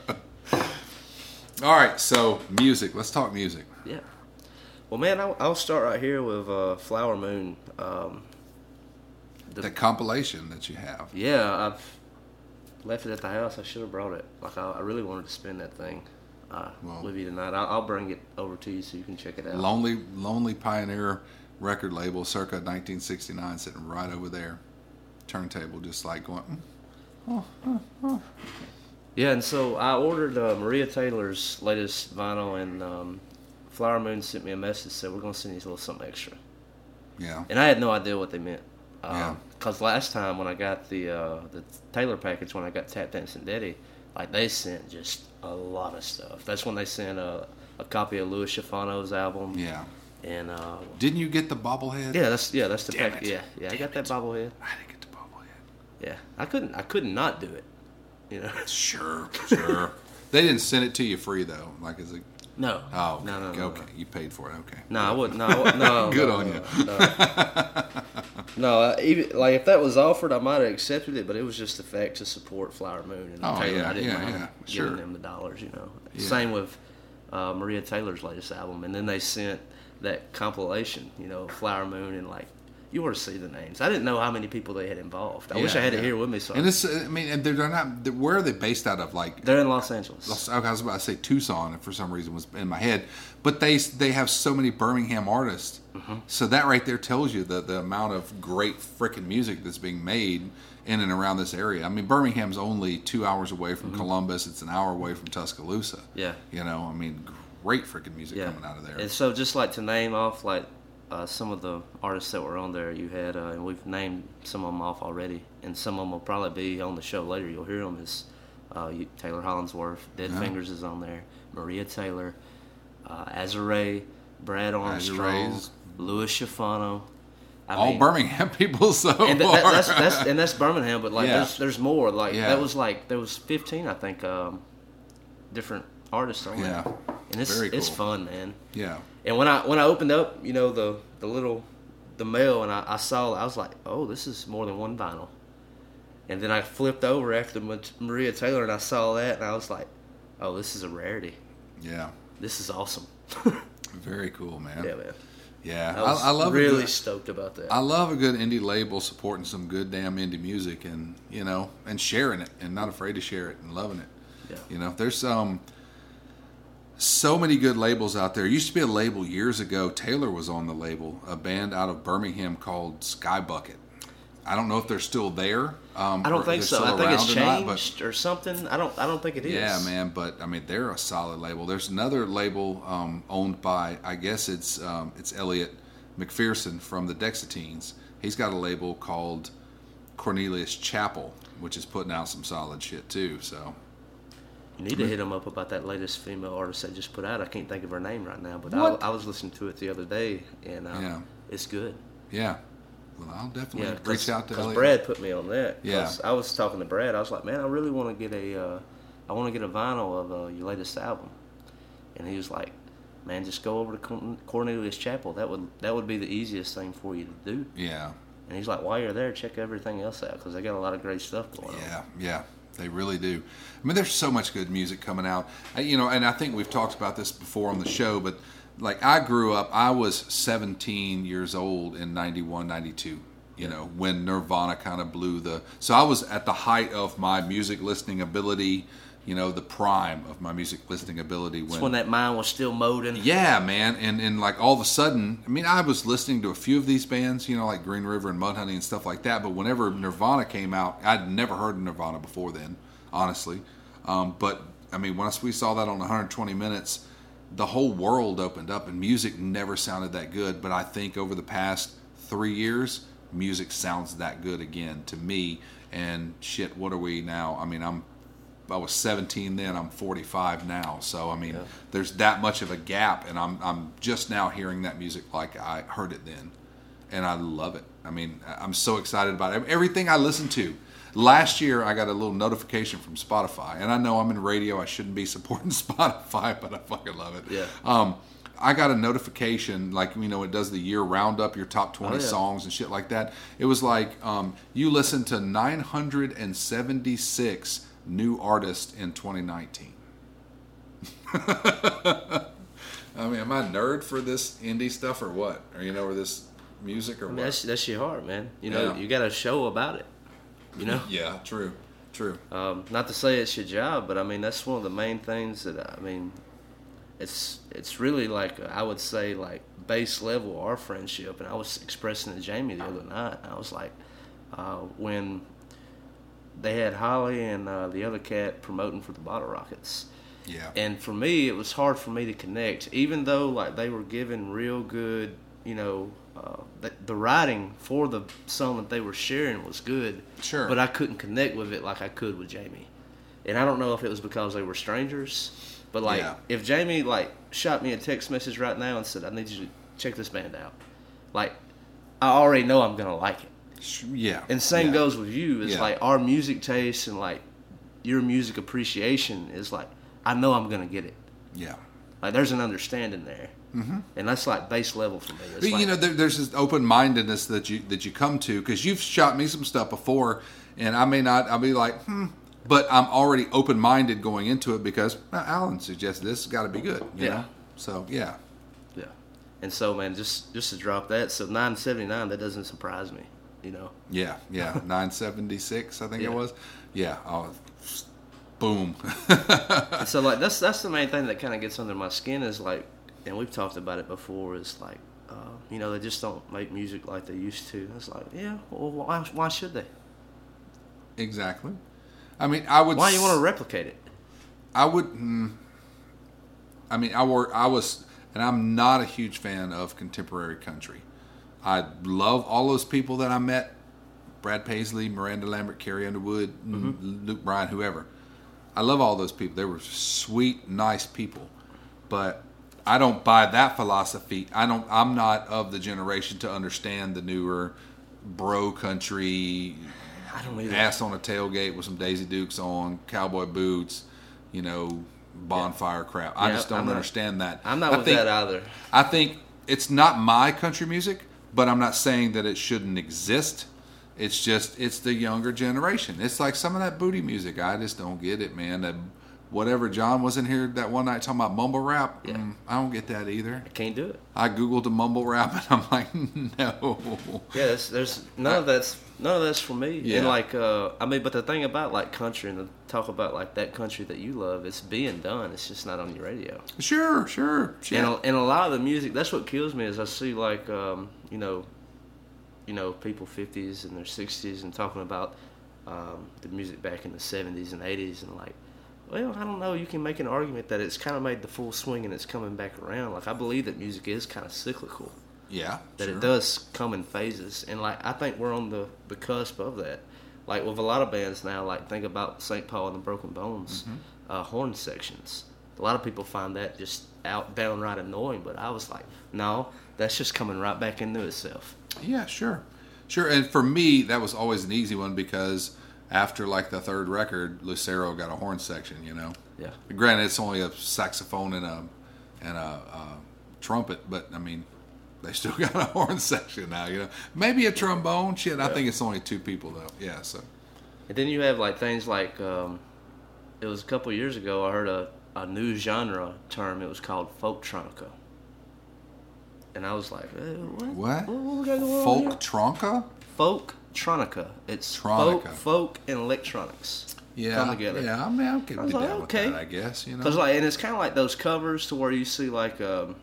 All right. So music. Let's talk music. Yeah. Well, man, I'll, I'll start right here with uh, Flower Moon. Um, the, The compilation that you have. yeah, I've left it at the house. I should have brought it. Like I, I really wanted to spin that thing uh, Well- with you tonight. I'll, I'll bring it over to you so you can check it out. Lonely Lonely Pioneer record label, circa nineteen sixty-nine, sitting right over there. Turntable, just like going. Mm. Yeah, and so I ordered uh, Maria Taylor's latest vinyl, and um, Flower Moon sent me a message said we're gonna send you a little something extra, Yeah. and I had no idea what they meant. Yeah. Because last time when I got the uh, the Taylor package, when I got Tap Dancing Daddy, like they sent just a lot of stuff. That's when they sent a, a copy of Louis Schifano's album. Yeah. And uh, Didn't you get the bobblehead? yeah, that's yeah, that's the Damn package. it. Yeah, yeah, I got that bobblehead. I didn't get the bobblehead. Yeah, I couldn't I couldn't not do it. You know. Sure, sure. They didn't send it to you free though. Like, is it? No. Oh, no, no, no. okay. no. You paid for it. Okay. No, I wouldn't. No, I wouldn't- no. Good no, on no, you. No, no I, even like if that was offered, I might have accepted it. But it was just the fact to support Flower Moon and Oh, Taylor. yeah, I didn't yeah, mind yeah, giving sure. them the dollars. You know. Yeah. Same with uh, Maria Taylor's latest album, and then they sent that compilation. You know, Flower Moon, and like you were to see the names. I didn't know how many people they had involved. I wish Yeah, I had yeah. it here with me. So And it's, I mean, and they're not. They're, where are they based out of? Like, they're in Los Angeles. Los- I was about to say Tucson, and for some reason was in my head. But they they have so many Birmingham artists, Mm-hmm. so that right there tells you the the amount of great freaking music that's being made in and around this area. I mean, Birmingham's only two hours away from Columbus. It's an hour away from Tuscaloosa. Mm-hmm. Yeah. You know, I mean, great freaking music Yeah. coming out of there. And so just like to name off like uh, some of the artists that were on there, you had, uh, and we've named some of them off already, and some of them will probably be on the show later. You'll hear them. Is Uh, you, Taylor Hollingsworth, Dead Yeah. Fingers is on there. Maria Taylor, uh, Azure, Brad Armstrong, Azure's- Louis Schifano. I All mean, Birmingham people so and that, that, far. that's, that's and that's Birmingham, but like Yeah. there's there's more. Like Yeah. that was like there was fifteen, I think, um, different artists on Yeah. there, and it's Very it's cool. fun, man. Yeah. And when I when I opened up, you know, the the little the mail, and I, I saw, I was like, oh, this is more than one vinyl. And then I flipped over after Ma- Maria Taylor, and I saw that, and I was like, oh, this is a rarity. Yeah. This is awesome. Very cool, man. Yeah, man. Yeah. I was I, I love a really good- stoked about that. I love a good indie label supporting some good damn indie music, and you know, and sharing it, and not afraid to share it, and loving it. Yeah. You know, there's um so many good labels out there. It used to be a label years ago. Taylor was on the label, a band out of Birmingham called Sky Bucket. I don't know if they're still there. Um, I or don't if think they're so. still I think it's around or not, but- changed or something. I don't. I don't think it is. Yeah, man, but I mean they're a solid label. There's another label um, owned by, I guess it's um, it's Elliot McPherson from the Dexatines. He's got a label called Cornelius Chapel, which is putting out some solid shit too. So You need to hit them up about that latest female artist they just put out. I can't think of her name right now, but What? I, I was listening to it the other day, and uh, Yeah. it's good. yeah, well I'll definitely Yeah, reach out to because Elliot. Brad put me on that. Yeah. 'Cause I was talking to Brad. I was like, man, I really want to get a, uh, I want to get a vinyl of uh, your latest album. And he was like, man, just go over to Corn- Cornelius Chapel. That would that would be the easiest thing for you to do. Yeah, And he's like, while you're there, check everything else out because they got a lot of great stuff going on. yeah, yeah. They really do. I mean, there's so much good music coming out. I- You know, and I think we've talked about this before on the show, but like I grew up, I was seventeen years old in ninety-one, ninety-two, you know, when Nirvana kind of blew the... So I was at the height of my music listening ability, you know, the prime of my music listening ability. It's when that mind was still molding. Yeah, man, and and like all of a sudden, I mean, I was listening to a few of these bands, you know, like Green River and Mudhoney and stuff like that. But whenever Nirvana came out, I'd never heard of Nirvana before then, honestly. Um, but I mean, once we saw that on one hundred twenty minutes, the whole world opened up, and music never sounded that good. But I think over the past three years, music sounds that good again to me. And shit, what are we now? I mean, I'm. I was seventeen then. I'm forty-five now. So I mean, Yeah. there's that much of a gap, and I'm I'm just now hearing that music like I heard it then, and I love it. I mean, I'm so excited about it. Everything I listen to. Last year, I got a little notification from Spotify, and I know I'm in radio. I shouldn't be supporting Spotify, but I fucking love it. Yeah. Um, I got a notification, like, you know, it does the year roundup, your top twenty Oh, yeah. songs and shit like that. It was like, um, you listened to nine hundred seventy-six new artists in twenty nineteen. I mean, am I a nerd for this indie stuff or what? Or, you know, or this music or I mean, what? that's, that's your heart, man. You know, Yeah. you got a show about it. You know? Yeah, true, true. Um, not to say it's your job, but I mean that's one of the main things that I mean. It's it's really like I would say like base level our friendship, and I was expressing to Jamie the other night. I was like, uh, when they had Holly and uh, the other cat promoting for the Bottle Rockets, Yeah. and for me it was hard for me to connect, even though like they were giving real good, you know. Uh, the, the writing for the song that they were sharing was good, Sure. but I couldn't connect with it like I could with Jamie. And I don't know if it was because they were strangers, but like Yeah. if Jamie like shot me a text message right now and said, I need you to check this band out, like I already know I'm gonna like it. Sh- Yeah. And same yeah. goes with you. It's Yeah. like our music taste and like your music appreciation is like I know I'm gonna get it. Yeah. Like there's an understanding there, mm-hmm. and that's like base level for me. It's But, like, you know, there, there's this open-mindedness that you that you come to, because you've shot me some stuff before, and I may not. I'll be like, hmm, but I'm already open-minded going into it because well, Alan suggested this has got to be good. You Yeah. know? So yeah, yeah. And so man, just just to drop that, so nine seventy-nine, that doesn't surprise me. You know. yeah, yeah. nine seventy-six, I think Yeah. it was. Yeah. Oh, boom. And so like that's that's the main thing that kind of gets under my skin is like, and we've talked about it before. Is like, uh, you know, they just don't make music like they used to. It's like, yeah, well, why why should they? Exactly. I mean, I would. Why you want to s- replicate it? I would. Mm, I mean, I were. I was, and I'm not a huge fan of contemporary country. I love all those people that I met: Brad Paisley, Miranda Lambert, Carrie Underwood, Mm-hmm. Luke Bryan, whoever. I love all those people. They were sweet, nice people. But I don't buy that philosophy. I don't. I'm not of the generation to understand the newer bro country. I don't either. Ass on a tailgate with some Daisy Dukes on, cowboy boots, you know, bonfire crap. I Yeah, just don't I'm not- understand that. I'm not I with think, that either. I think it's not my country music, but I'm not saying that it shouldn't exist. It's just, it's the younger generation. It's like some of that booty music. I just don't get it, man. That whatever John was in here that one night talking about mumble rap, Yeah. mm, I don't get that either. I can't do it. I Googled the mumble rap and I'm like, no. Yeah, there's, there's none of that's none of that's for me. Yeah. And like, uh, I mean, but the thing about like country and the talk about like that country that you love, it's being done. It's just not on your radio. Sure, sure. sure. And a, and a lot of the music, that's what kills me is I see like, um, you know, you know, people fifties and their sixties and talking about um, the music back in the seventies and eighties and like, well, I don't know. You can make an argument that it's kind of made the full swing and it's coming back around. Like I believe that music is kind of cyclical. Yeah, That sure. it does come in phases, and like I think we're on the, the cusp of that. Like with a lot of bands now, like think about Saint Paul and the Broken Bones, Mm-hmm. uh, horn sections. A lot of people find that just out downright annoying, but I was like, no, that's just coming right back into itself. Yeah, sure. Sure. And for me, that was always an easy one because after like the third record, Lucero got a horn section, you know. Yeah. Granted, it's only a saxophone and a and a, uh trumpet, but I mean, they still got a horn section now, you know. Maybe a trombone. Shit, I think it's only two people though. Yeah, so. And then you have like things like, um, it was a couple years ago I heard a, a new genre term. It was called folktronica. And I was like, eh, what? What? What, what we got going on here? Folk tronka? Folktronica. It's Tronica. folk, folk, and electronics Yeah. come together. Yeah, I mean, I can I was be like, down okay. with that, I guess, you know. Cause like, and it's kind of like those covers to where you see like um,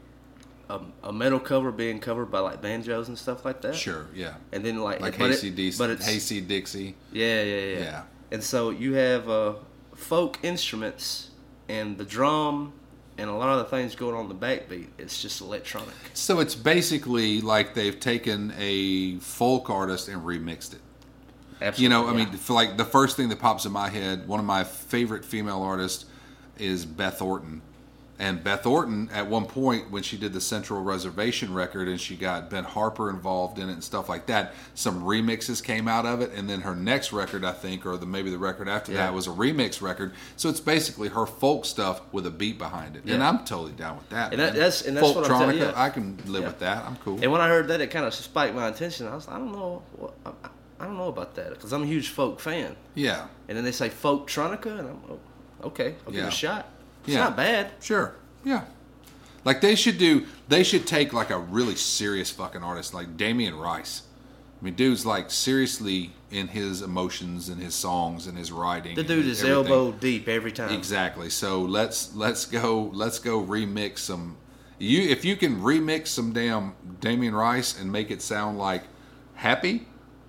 a, a metal cover being covered by like banjos and stuff like that. Sure, yeah. And then like, Like but it- Hasty Dixie, but it's Hasty Dixie. yeah, yeah, yeah, Yeah. And so you have uh, folk instruments and the drum and a lot of the things going on the backbeat. It's just electronic. So it's basically like they've taken a folk artist and remixed it. Absolutely. You know, I yeah. mean, for like the first thing that pops in my head, one of my favorite female artists is Beth Orton. And Beth Orton, at one point, when she did the Central Reservation record and she got Ben Harper involved in it and stuff like that, some remixes came out of it. And then her next record, I think, or the maybe the record after Yeah. that, was a remix record. So it's basically her folk stuff with a beat behind it. And Yeah. I'm totally down with that. And that- man. that's- and that's what I'm telling you. Folktronica, I can live Yeah. with that. I'm cool. And when I heard that, it kind of spiked my attention. I was like, I don't know, what, I, I don't know about that because I'm a huge folk fan. Yeah. And then they say folktronica, and I'm oh, okay. I'll give Yeah. it a shot. It's Yeah. not bad. Sure. Yeah. Like they should do, they should take like a really serious fucking artist like Damien Rice. I mean, dude's like seriously in his emotions and his songs and his writing. The and dude is everything. elbow deep every time. Exactly. So let's let's go let's go remix some. You if you can remix some damn Damien Rice and make it sound like happy,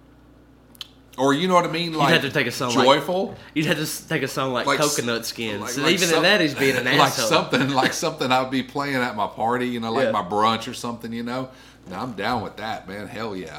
or you know what I mean, like have to take a song like- joyful. You'd have to s- take a song like, Like s- Coconut Skins. like- and like even some- in that, he's being an like asshole. something like something I'd be playing at my party, you know, like Yeah. my brunch or something, you know. Now I'm down with that, man. Hell yeah.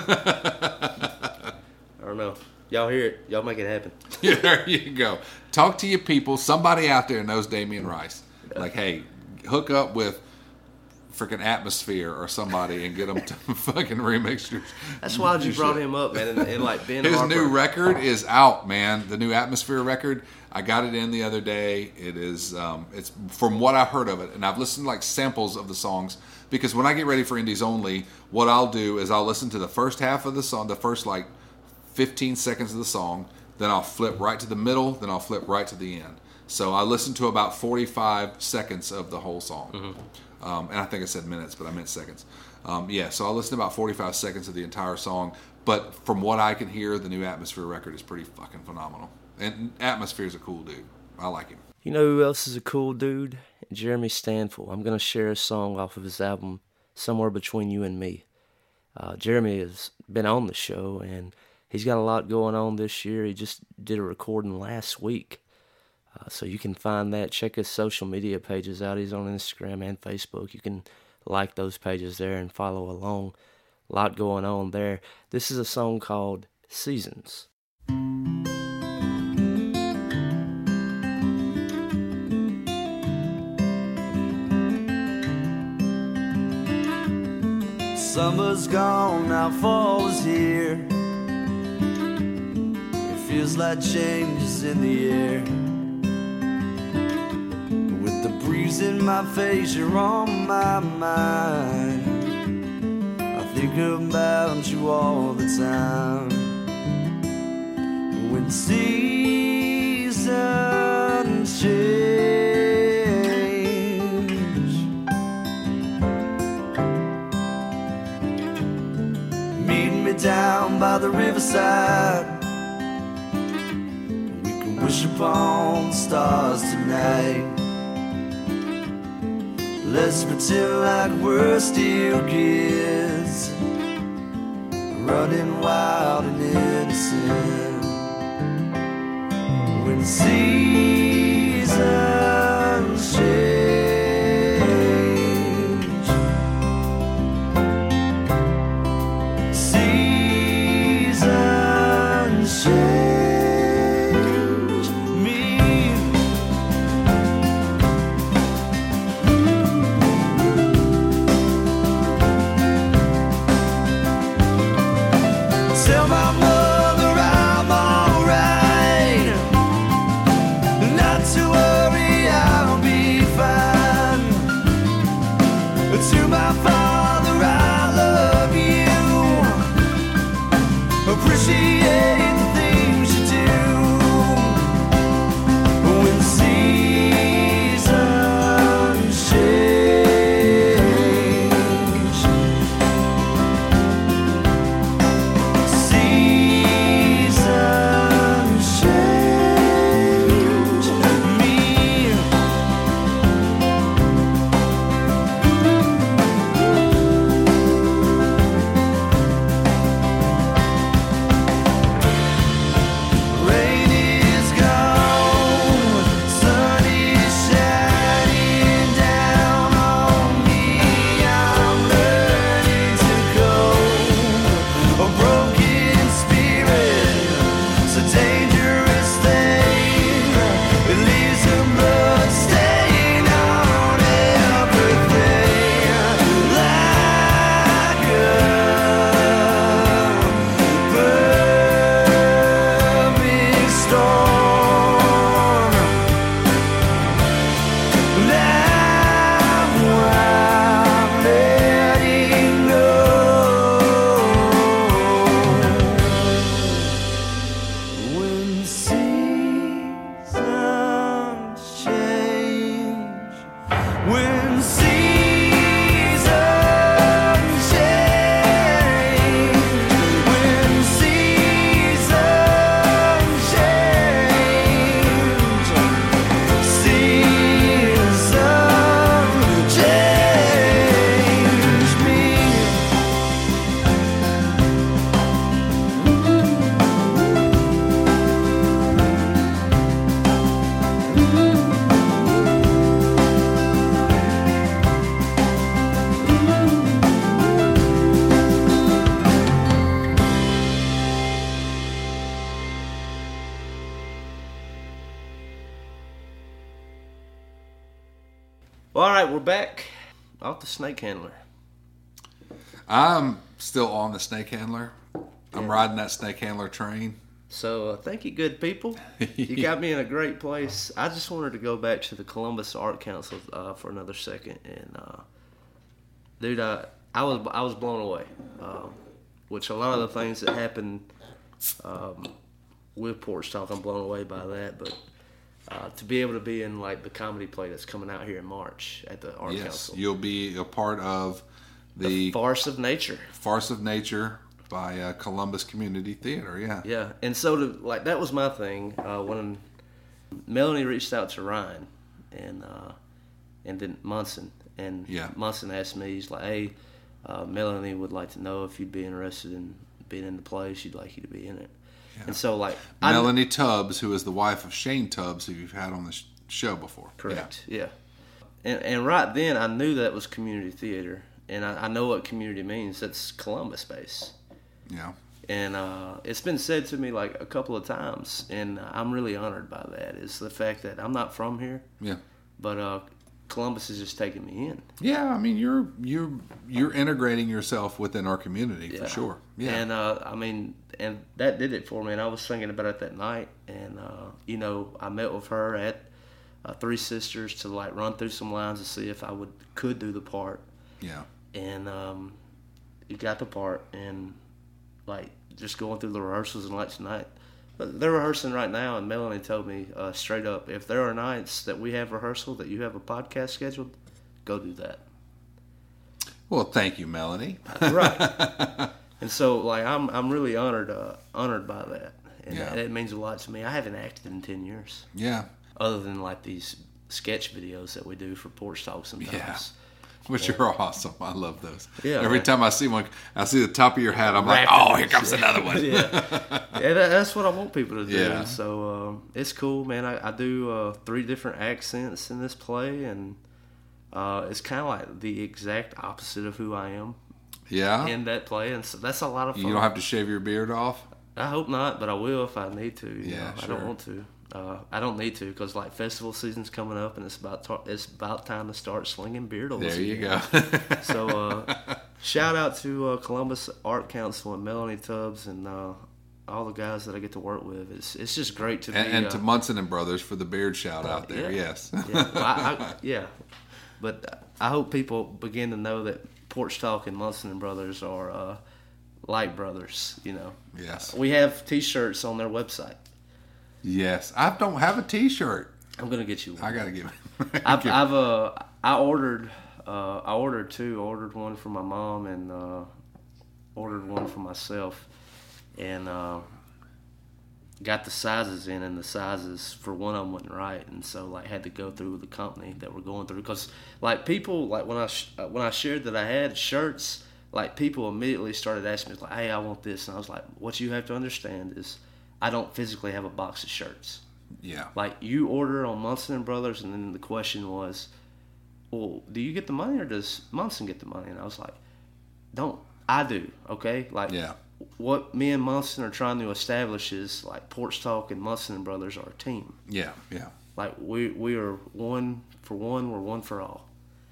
I don't know. Y'all hear it. Y'all make it happen. Yeah, there you go. Talk to your people. Somebody out there knows Damien Rice. Like, hey, hook up with freaking Atmosphere or somebody and get them to fucking remix your. That's why you your brought shit. him up, man. And, and like Ben His Harper. new record is out, man. The new Atmosphere record. I got it in the other day. It is, um, it's from what I heard of it, and I've listened to like samples of the songs because when I get ready for Indies Only, what I'll do is I'll listen to the first half of the song, the first like fifteen seconds of the song, then I'll flip right to the middle, then I'll flip right to the end. So I listen to about forty-five seconds of the whole song. Mm-hmm. Um, and I think I said minutes, but I meant seconds. Um, yeah, so I'll listen to about forty-five seconds of the entire song. But from what I can hear, the new Atmosphere record is pretty fucking phenomenal. And Atmosphere's a cool dude. I like him. You know who else is a cool dude? Jeremy Stanfield. I'm going to share a song off of his album, Somewhere Between You and Me. Uh, Jeremy has been on the show, and he's got a lot going on this year. He just did a recording last week. Uh, so you can find that. Check his social media pages out. He's on Instagram and Facebook. You can like those pages there and follow along. A lot going on there. This is a song called Seasons. Summer's gone, now fall is here. It feels like changes in the air. With the breeze in my face, you're on my mind. I think about you all the time. When seasons change, meet me down by the riverside. We can wish upon the stars tonight. Let's pretend like we're still kids, running wild and innocent. When seasons change, seasons change me. Tell my mother I'm alright. Not to worry, I'll be fine. To my father, I love you. Appreciate the things you do. When seasons change, seasons change me. Rain is gone, sun is shining down on me. I'm learning to go. A broken spirit, it's a dangerous thing. It leaves a blood stain on everything, like a perfect storm. Now I'm letting go. When seasons change, when seasons change, when seasons change, seasons change me. Well, all right, we're back off the Snake Handler. I'm still on the snake handler. I'm riding that snake handler train. So uh, thank you, good people. You got me in a great place. I just wanted to go back to the Columbus Art Council uh, for another second, and uh, dude, I, I was I was blown away. Um, which a lot of the things that happened um, with Porch Talk, I'm blown away by that. But uh, to be able to be in like the comedy play that's coming out here in March at the Art Yes, Council, you'll be a part of the, the Farce of Nature. Farce of Nature by uh, Columbus Community Theater. Yeah. Yeah, and so to, like that was my thing uh, when Melanie reached out to Ryan and uh, and then Munson, and Yeah. Munson asked me, he's like, "Hey, uh, Melanie would like to know if you'd be interested in being in the play. She'd like you to be in it." Yeah. And so like Melanie Tubbs, who is the wife of Shane Tubbs, who you've had on the sh- show before. Correct. Yeah. yeah. And and right then I knew that was community theater, and I, I know what community means. That's Columbus based. Yeah. And uh, it's been said to me like a couple of times, and I'm really honored by that. Is the fact that I'm not from here, Yeah. but uh, Columbus is just taking me in. Yeah, I mean, you're you're you're integrating yourself within our community for Yeah. sure. Yeah, And uh, I mean, and that did it for me. And I was thinking about it that night. And uh, you know, I met with her at uh, Three Sisters to like run through some lines to see if I would could do the part. yeah, And um, you got the part, and like just going through the rehearsals and like tonight. But they're rehearsing right now, and Melanie told me uh, straight up, if there are nights that we have rehearsal that you have a podcast scheduled, go do that. Well, thank you, Melanie. Right. And so, like, I'm I'm really honored uh, honored by that, and Yeah. that, it means a lot to me. I haven't acted in ten years, Yeah, other than like these sketch videos that we do for Porch Talk sometimes. Yeah. which are awesome. I love those. Yeah, Every man. time I see one, I see the top of your hat. I'm like, Wrapped in oh, it. here comes another one. yeah, yeah that, that's what I want people to do. Yeah. And so um, it's cool, man. I, I do uh, three different accents in this play, and uh, it's kind of like the exact opposite of who I am Yeah. in that play, and so that's a lot of fun. You don't have to shave your beard off. I hope not, but I will if I need to. You Yeah, know? I sure. don't want to. Uh, I don't need to because like festival season's coming up, and it's about ta- it's about time to start slinging beardos. There you again. go. So uh, shout out to uh, Columbus Art Council and Melanie Tubbs and uh, all the guys that I get to work with. It's it's just great to and, be and uh, to Munson and Brothers for the beard shout out there. yeah. Yes. yeah, well, I, I, yeah. But I hope people begin to know that Porch Talk and Munson and Brothers are uh, like brothers. You know, Yes. we have T-shirts on their website. Yes. I don't have a T-shirt. I'm gonna get you one. I gotta give it. I've, I've uh, I ordered, uh, I ordered two. I ordered one for my mom and uh, ordered one for myself, and uh, got the sizes in, and the sizes for one of them wasn't right, and so like had to go through the company that we're going through because like people like when I sh- uh, when I shared that I had shirts, like people immediately started asking me like, hey, I want this, and I was like, what you have to understand is I don't physically have a box of shirts. Yeah. Like you order on Munson and Brothers, and then the question was, well, do you get the money or does Munson get the money? And I was like, don't. I do. Okay. Like Yeah. what me and Munson are trying to establish is like Porch Talk and Munson and Brothers are a team. Yeah. Yeah. Like we we are one for one. We're one for all,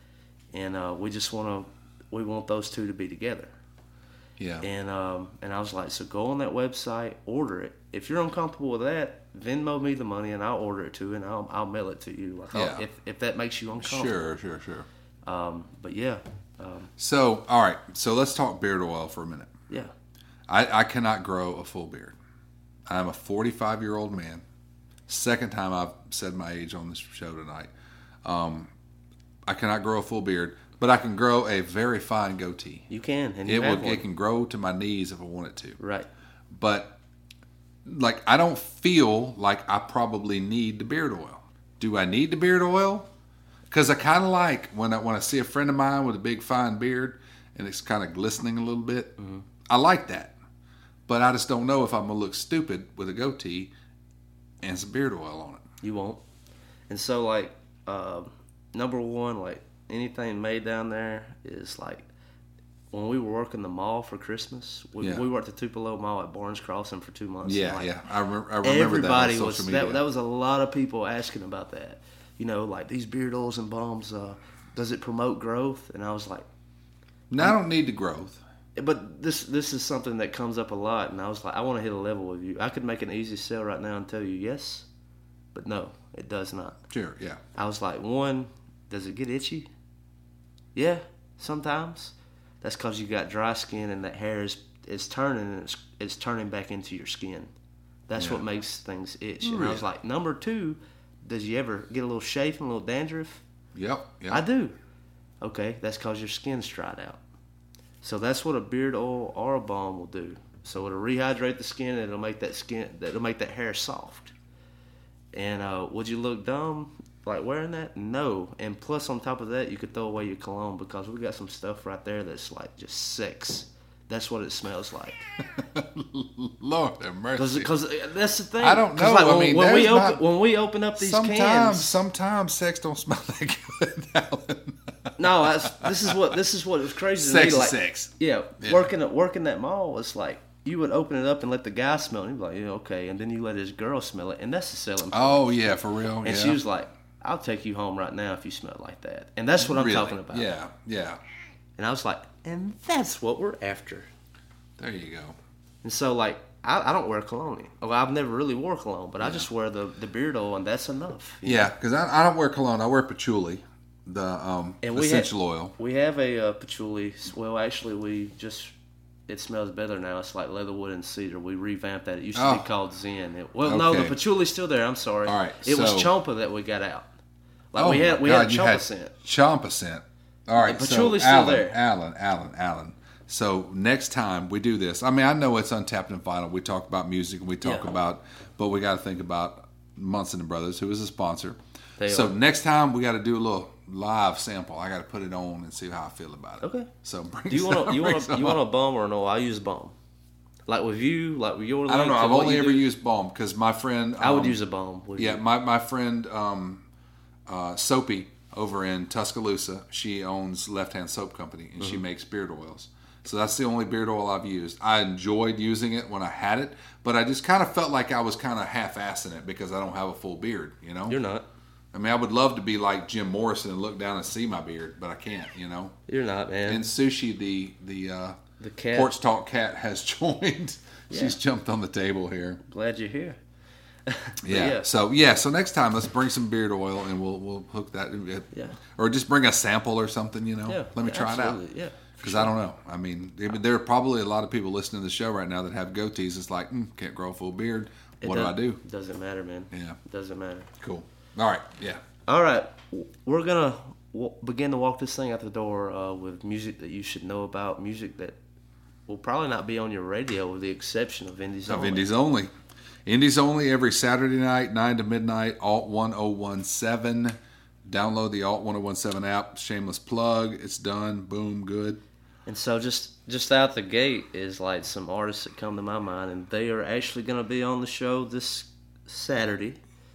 and uh, we just want to we want those two to be together. Yeah. And um, and I was like, so go on that website, order it. If you're uncomfortable with that, Venmo me the money and I'll order it too, and I'll I'll mail it to you. Like I'll- Yeah. if if that makes you uncomfortable. Sure. Sure. Sure. Um, but yeah, um, So, all right. So let's talk beard oil for a minute. yeah, I, I cannot grow a full beard. I'm a forty-five year old man. Second time I've said my age on this show tonight. Um, I cannot grow a full beard, but I can grow a very fine goatee. you can, and you It have will. one. It can grow to my knees if I want it to. Right. But like, I don't feel like I probably need the beard oil. Do I need the beard oil? Because I kind of like when I when I see a friend of mine with a big fine beard and it's kind of glistening a little bit. Mm-hmm. I like that, but I just don't know if I'm gonna look stupid with a goatee and some beard oil on it. You won't. And so, like, uh, number one, like, anything made down there is, like, when we were working the mall for Christmas, we, Yeah. we worked at Tupelo Mall at Barnes Crossing for two months. Yeah, and, like, yeah. I, rem- I remember everybody that on was, social media. that, that was a lot of people asking about that. You know, like, these beard oils and balms, uh, does it promote growth? And I was like, now, I don't need the growth. but this this is something that comes up a lot, and I was like, I want to hit a level with you. I could make an easy sell right now and tell you yes, but no, it does not. Sure, yeah. I was like, one, does it get itchy? Yeah, sometimes. That's because you got dry skin and that hair is, is turning and it's, it's turning back into your skin. That's Yeah. what makes things itch. And I Really? was like, number two, does you ever get a little chafing, a little dandruff? Yep, yep. I do. Okay, that's because your skin's dried out. So that's what a beard oil or a balm will do. So it'll rehydrate the skin and it'll make that skin, it'll make that hair soft. And uh, would you look dumb like wearing that? No. And plus on top of that, you could throw away your cologne because we got some stuff right there that's like just sex. That's what it smells like. Lord have mercy. Because that's the thing. I don't 'Cause, know. Like, I when, mean, when we there's open not- when we open up these sometimes, cans, sometimes sex don't smell that good, Alan. no, that's, this is what this is what was crazy to Sex me. is Like, sex. Yeah, Yeah. working at working that mall was like you would open it up and let the guy smell it. And he'd be like, yeah, okay, and then you let his girl smell it, and that's the selling point. Oh yeah, for real. and yeah. she was like, I'll take you home right now if you smell like that. And that's what I'm Really? talking about. Yeah, yeah. And I was like, and that's what we're after. There you go. And so, like, I, I don't wear cologne. Well, I've never really wore cologne, but I just wear the, the beard oil, and that's enough. Yeah, because I, I don't wear cologne. I wear patchouli, the um, And we essential ha- oil. We have a uh, patchouli. Well, actually, we just, it smells better now. It's like leatherwood and cedar. We revamped that. It used to Oh. be called Zen. It, well, no, the Okay. patchouli's still there. I'm sorry. All right, It was so- Chompa that we got out. Like, Oh we had my we God, had you Chompa had scent. Champa scent. All right, The so patchouli's still Alan, there. Alan, Alan, Alan. So next time we do this, I mean, I know it's Untapped and Vinyl. We talk about music and we talk Yeah. about, but we got to think about Munson and Brothers, who is a sponsor. They so are. next time we got to do a little live sample. I got to put it on and see how I feel about it. Okay. So bring Do you want some- a, you bring want a, some you want a up. bum or no? I use bum. Like with you, like with your. I don't know. length I've and what only you ever do, used balm because my friend. I would um, use a bum. with Yeah, you. my my friend um, uh, Soapy over in Tuscaloosa, she owns Left Hand Soap Company, and she makes beard oils. So that's the only beard oil I've used. I enjoyed using it when I had it, but I just kind of felt like I was kind of half-assing it because I don't have a full beard, you know? You're not. I mean, I would love to be like Jim Morrison and look down and see my beard, but I can't, you know? You're not, man. And Sushi, the the, uh, The cat. Porch Talk cat, has joined. She's jumped on the table here. Glad you're here. But Yeah. yeah. So yeah. So next time, let's bring some beard oil and we'll we'll hook that. Yeah. Or just bring a sample or something. You know. Yeah. Let me yeah, try it out. absolutely, Yeah. Because I don't know. I mean, I mean, there are probably a lot of people listening to the show right now that have goatees. It's like, mm, can't grow a full beard. It What do I does- do? Doesn't matter, man. Yeah. Doesn't matter. Cool. All right. Yeah. All right, we're gonna w- begin to walk this thing out the door uh, with music that you should know about. Music that will probably not be on your radio, with the exception of Indies Of Only. Indies only. Indies only every Saturday night, nine to midnight. Alt one oh one seven. Download the Alt one oh one seven app. Shameless plug. It's done. Boom. Good. And so just just out the gate is like some artists that come to my mind, and they are actually going to be on the show this Saturday.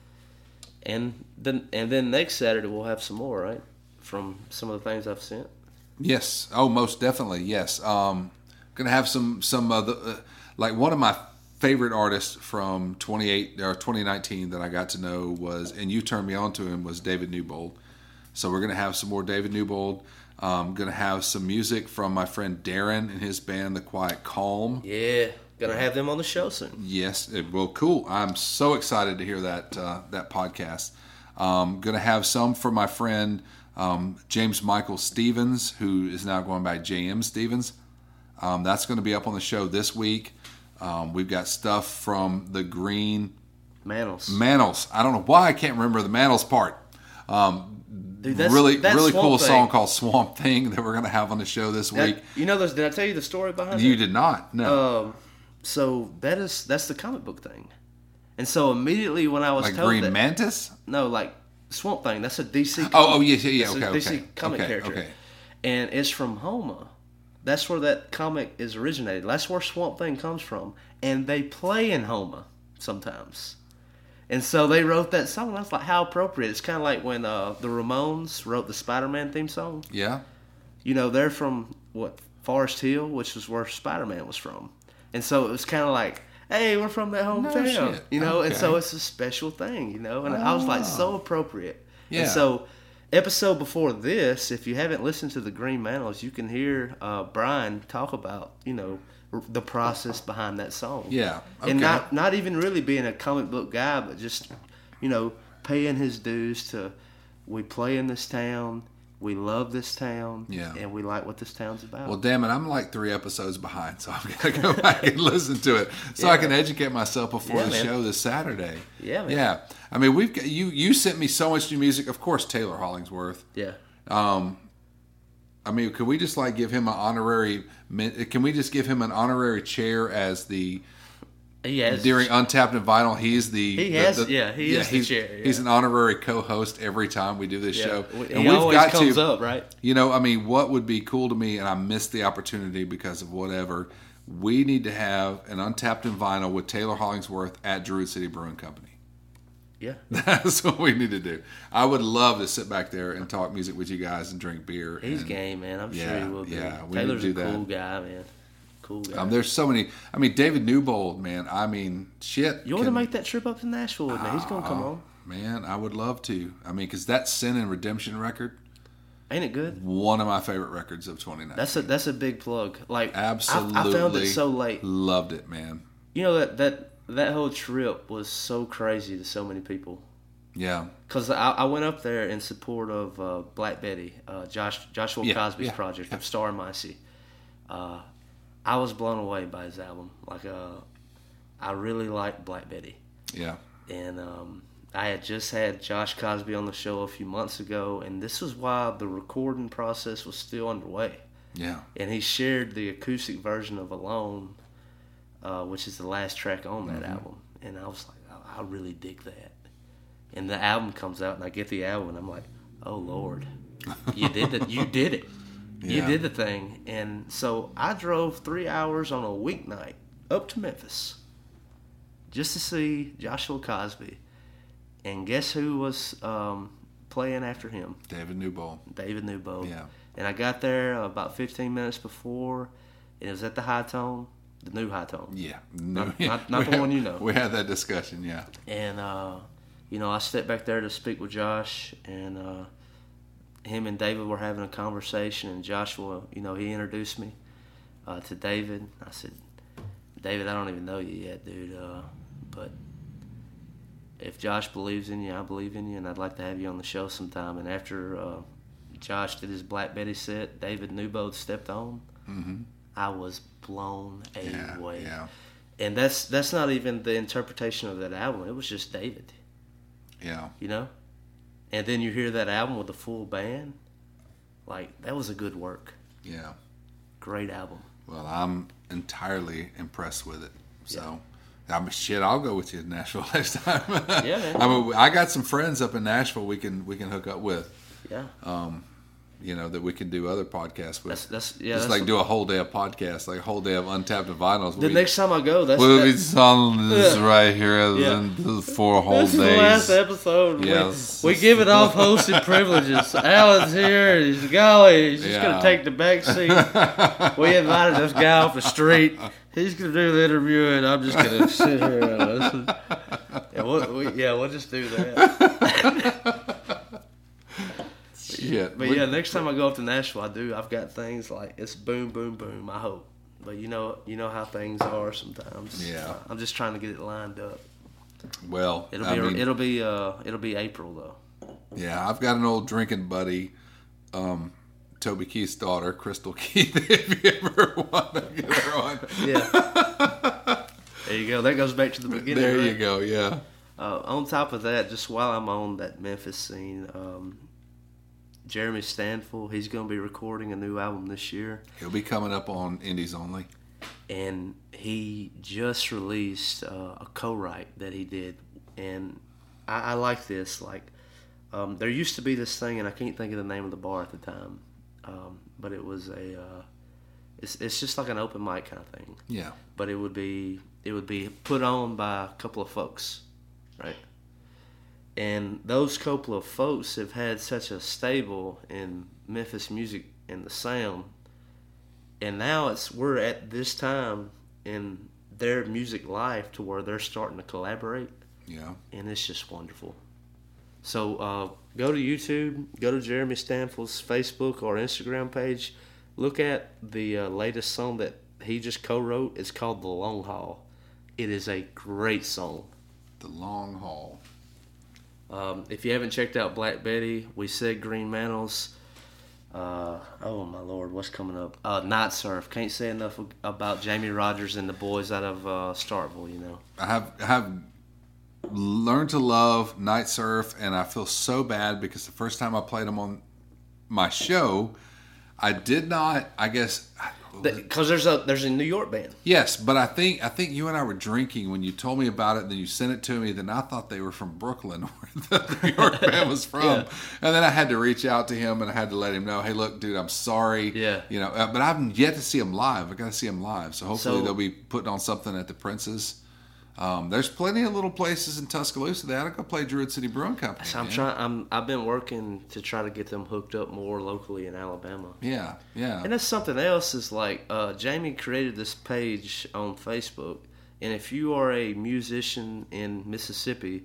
And then and then next Saturday we'll have some more, right? From some of the things I've sent. Yes. Oh, most definitely. Yes. Um, gonna have some some uh, the, uh, like one of my favorite artists from twenty-eight or twenty nineteen that I got to know was, and you turned me on to him, was David Newbold. So we're gonna have some more David Newbold. Um, gonna have some music from my friend Darren and his band, The Quiet Calm. Yeah, gonna have them on the show soon. Yes, it, well, cool. I'm so excited to hear that uh, that podcast. Um, gonna have some for my friend um, James Michael Stevens, who is now going by J M Stevens. Um, that's going to be up on the show this week. Um, we've got stuff from the Green Manos. Manos. I don't know why I can't remember the Manos part. Um, Dude, that's, really, that really Swamp cool Thing. song called Swamp Thing that we're going to have on the show this That- week. you know, those, did I tell you the story behind You it? did not. No. Um, so that is that's the comic book thing, and so immediately when I was like told Green that, Mantis? no, like Swamp Thing, that's a D C. Comic. Oh, oh, yes, yeah, yeah. That's Okay, a D C okay. comic okay, character, okay. and it's from Homa. That's where that comic is originated. That's where Swamp Thing comes from, and they play in Homa sometimes. And so they wrote that song. And I was like, how appropriate. It's kind of like when uh, the Ramones wrote the Spider-Man theme song. Yeah. You know, they're from, what, Forest Hill, which is where Spider-Man was from. And so it was kind of like, hey, we're from that hometown. shit. You know, and so Okay. it's a special thing, you know. And I was like, so appropriate. Yeah. And so episode before this, if you haven't listened to the Green Manos, you can hear uh, Brian talk about, you know, r- the process behind that song. Yeah. Okay. And not not even really being a comic book guy, but just, you know, paying his dues to, we play in this town, we love this town, Yeah. and we like what this town's about. Well, damn it, I'm like three episodes behind, so I'm gonna go back and listen to it so I Yeah. can educate myself before Yeah, the man. show this Saturday. Yeah, man. yeah. I mean, we've got, you. You sent me so much new music. Of course, Taylor Hollingsworth. yeah. I mean, could we just like give him an honorary? min- Can we just give him an honorary chair as the He has, during Untapped and Vinyl? He's the He the- has- the- yeah, he is the he's, chair, yeah. He's an honorary co-host every time we do this yeah. show, He always comes up, right? You know, I mean, what would be cool to me, and I missed the opportunity because of whatever, we need to have an Untapped and Vinyl with Taylor Hollingsworth at Druid City Brewing Company. Yeah. That's what we need to do. I would love to sit back there and talk music with you guys and drink beer. He's and, game, man. I'm Yeah, sure he will be. yeah, we need to Taylor's do a that. cool guy, man. Cool guy. Um, there's so many. I mean, David Newbold, man. I mean, shit. you want to can- make that trip up to Nashville with me? He's going to come on. Man, I would love to. I mean, because that Sin and Redemption record, Ain't it good? one of my favorite records of twenty nineteen. That's a that's a big plug. Like Absolutely. I, I found it so late. Loved it, man. You know that that that whole trip was so crazy to so many people. Yeah. Because I, I went up there in support of uh, Black Betty, uh, Josh Joshua Yeah, Cosby's yeah, project yeah. from Star and Micey. Uh, I was blown away by his album. Like, uh, I really liked Black Betty, Yeah. and um, I had just had Josh Cosby on the show a few months ago, and this was while the recording process was still underway. Yeah. And he shared the acoustic version of Alone, uh, which is the last track on that Mm-hmm. album. And I was like, I, I really dig that. And the album comes out, and I get the album, and I'm like, oh, Lord, you did it. You did it. You Yeah. did the thing. And so I drove three hours on a weeknight up to Memphis just to see Joshua Cosby. And guess who was um, playing after him? David Newbold. David Newbold. Yeah. And I got there about fifteen minutes before, and it was at the High Tone, the new High Tone. Yeah. Not- not- not We the had- one you know. We had that discussion, yeah. And, uh, you know, I stepped back there to speak with Josh, and uh, him and David were having a conversation, and Joshua, you know, he introduced me uh, to David. I said, David, I don't even know you yet, dude, uh, but if Josh believes in you, I believe in you, and I'd like to have you on the show sometime. And after uh, Josh did his Black Betty set, David Newbold stepped on. Mm-hmm. I was blown Yeah. away. Yeah. And that's that's not even the interpretation of that album. It was just David, Yeah. you know? And then you hear that album with the full band. Like, that was a good work. Yeah. Great album. Well, I'm entirely impressed with it. So, I mean, shit, I'll go with you to Nashville next time. Yeah, man. I mean, I got some friends up in Nashville we can we can hook up with. Yeah. Um, you know, that we can do other podcasts with. That's, that's yeah. Just that's like do a whole day of podcasts, like a whole day of Untapped and Vinyls. the we, next time I go, that's, we'll be that, selling this Yeah. right here Yeah. in four whole this is days. the last episode. We- Yes. We, give it off hosted privileges. Alan's here. He's golly. He's just Yeah. going to take the back seat. We invited this guy off the street. He's going to do the interview, and I'm just going to sit here and listen. Yeah, we'll, we, yeah, we'll just do that. Shit. But We- yeah, next time I go up to Nashville, I do. I've got things like it's boom, boom, boom. I hope, but you know, you know how things are sometimes. Yeah. Uh, I'm just trying to get it lined up. Well, It'll I be mean, it'll be uh it'll be April though. yeah, I've got an old drinking buddy, um, Toby Keith's daughter, Crystal Keith. If you ever want to get her on, Yeah. There you go. That goes back to the beginning. there you right? go. Yeah, Uh, on top of that, just while I'm on that Memphis scene, um, Jeremy Stanfill, he's going to be recording a new album this year. he'll be coming up on Indies Only. And he just released uh, a co-write that he did, and I, I like this. Like, um, there used to be this thing, and I can't think of the name of the bar at the time, um, but it was a, uh, it's it's just like an open mic kind of thing, Yeah, but it would be it would be put on by a couple of folks, right? And those couple of folks have had such a stable in Memphis music and the sound. And now it's we're at this time in their music life to where they're starting to collaborate, yeah. and it's just wonderful. So uh, go to YouTube, go to Jeremy Stanfield's Facebook or Instagram page, look at the uh, latest song that he just co-wrote. It's called The Long Haul. It is a great song. The Long Haul. Um, if you haven't checked out Black Betty, we said Green Mantles. Uh, oh my Lord, what's coming up? Uh, Night Surf. Can't say enough about Jamie Rogers and the boys out of uh, Starkville. You know. I have I have learned to love Night Surf, and I feel so bad because the first time I played them on my show, I did not. I guess. Because there's a there's a New York band. Yes, but I think I think you and I were drinking when you told me about it. And then you sent it to me. Then I thought they were from Brooklyn, where the New York band was from. Yeah. And then I had to reach out to him and I had to let him know, hey, look, dude, I'm sorry. Yeah. You know, uh, but I've yet to see him live. I got to see him live. So hopefully So- they'll be putting on something at the Princess. Um, there's plenty of little places in Tuscaloosa. They ought to go play Druid City Brewing Company. So I'm man. trying. I'm I've been working to try to get them hooked up more locally in Alabama. Yeah, yeah. And that's something else. Is like uh, Jamie created this page on Facebook, and if you are a musician in Mississippi,